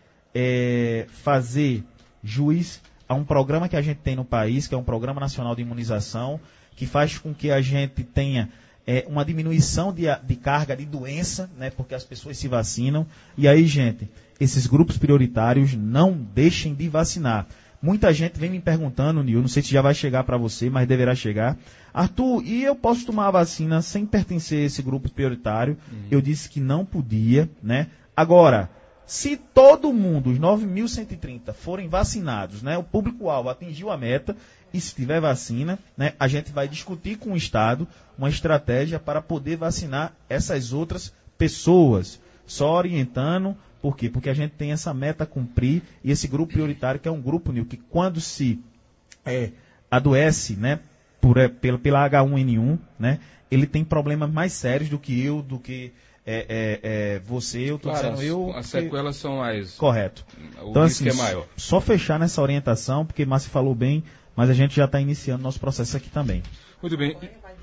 é, fazer juiz a um programa que a gente tem no país, que é um Programa Nacional de Imunização, que faz com que a gente tenha é, uma diminuição de, de carga de doença, né? Porque as pessoas se vacinam. E aí, gente, esses grupos prioritários não deixem de vacinar. Muita gente vem me perguntando, Nil, não sei se já vai chegar para você, mas deverá chegar. Arthur, e eu posso tomar a vacina sem pertencer a esse grupo prioritário? Uhum. Eu disse que não podia, né? Agora, se todo mundo, os nove mil cento e trinta, forem vacinados, né? O público-alvo atingiu a meta, e se tiver vacina, né? A gente vai discutir com o Estado uma estratégia para poder vacinar essas outras pessoas. Só orientando. Por quê? Porque a gente tem essa meta a cumprir e esse grupo prioritário, que é um grupo, Nil, que quando se é, adoece, né, por, é, pela, pela agá um ene um, né, ele tem problemas mais sérios do que eu, do que é, é, é, você, eu estou claro, dizendo eu. As sequelas são mais... Correto. O então, risco assim, é maior. Só fechar nessa orientação, porque Márcia falou bem, mas a gente já está iniciando nosso processo aqui também. Muito bem.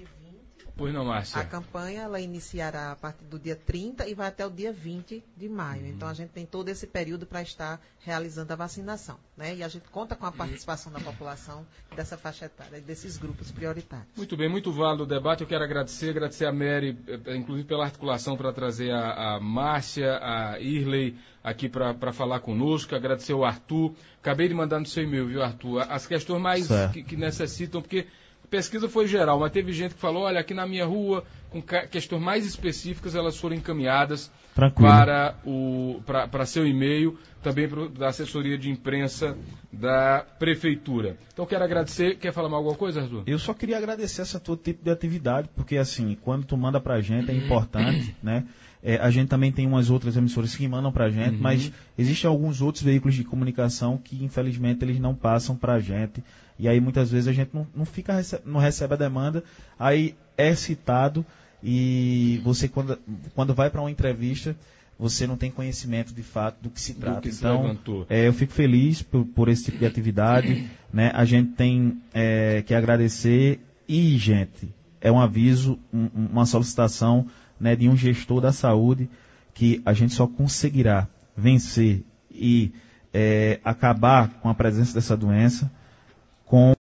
Pois não, Márcia. A campanha ela iniciará a partir do dia trinta e vai até o dia vinte de maio. Uhum. Então a gente tem todo esse período para estar realizando a vacinação, né? E a gente conta com a participação da população dessa faixa etária, desses grupos prioritários. Muito bem, muito válido o debate. Eu quero agradecer, agradecer a Mary, inclusive pela articulação para trazer a, a Márcia, a Irley aqui para falar conosco. Agradecer o Arthur. Acabei de mandar no seu e-mail, viu, Arthur? As questões mais que, que necessitam, porque a pesquisa foi geral, mas teve gente que falou, olha, aqui na minha rua, com questões mais específicas, elas foram encaminhadas Tranquilo. para o para, para seu e-mail, também pro, da assessoria de imprensa da prefeitura. Então, quero agradecer. Quer falar mais alguma coisa, Arthur? Eu só queria agradecer esse todo tipo de atividade, porque, assim, quando tu manda pra gente, é importante, né? É, a gente também tem umas outras emissoras que mandam pra gente, uhum. mas existem alguns outros veículos de comunicação que, infelizmente, eles não passam pra gente. E aí, muitas vezes, a gente não, não, fica, não recebe a demanda, aí é citado e você, quando, quando vai para uma entrevista, você não tem conhecimento de fato do que se trata. Que se então, é, eu fico feliz por, por esse tipo de atividade, né? A gente tem é, que agradecer e, gente, é um aviso, um, uma solicitação, né, de um gestor da saúde, que a gente só conseguirá vencer e é, acabar com a presença dessa doença com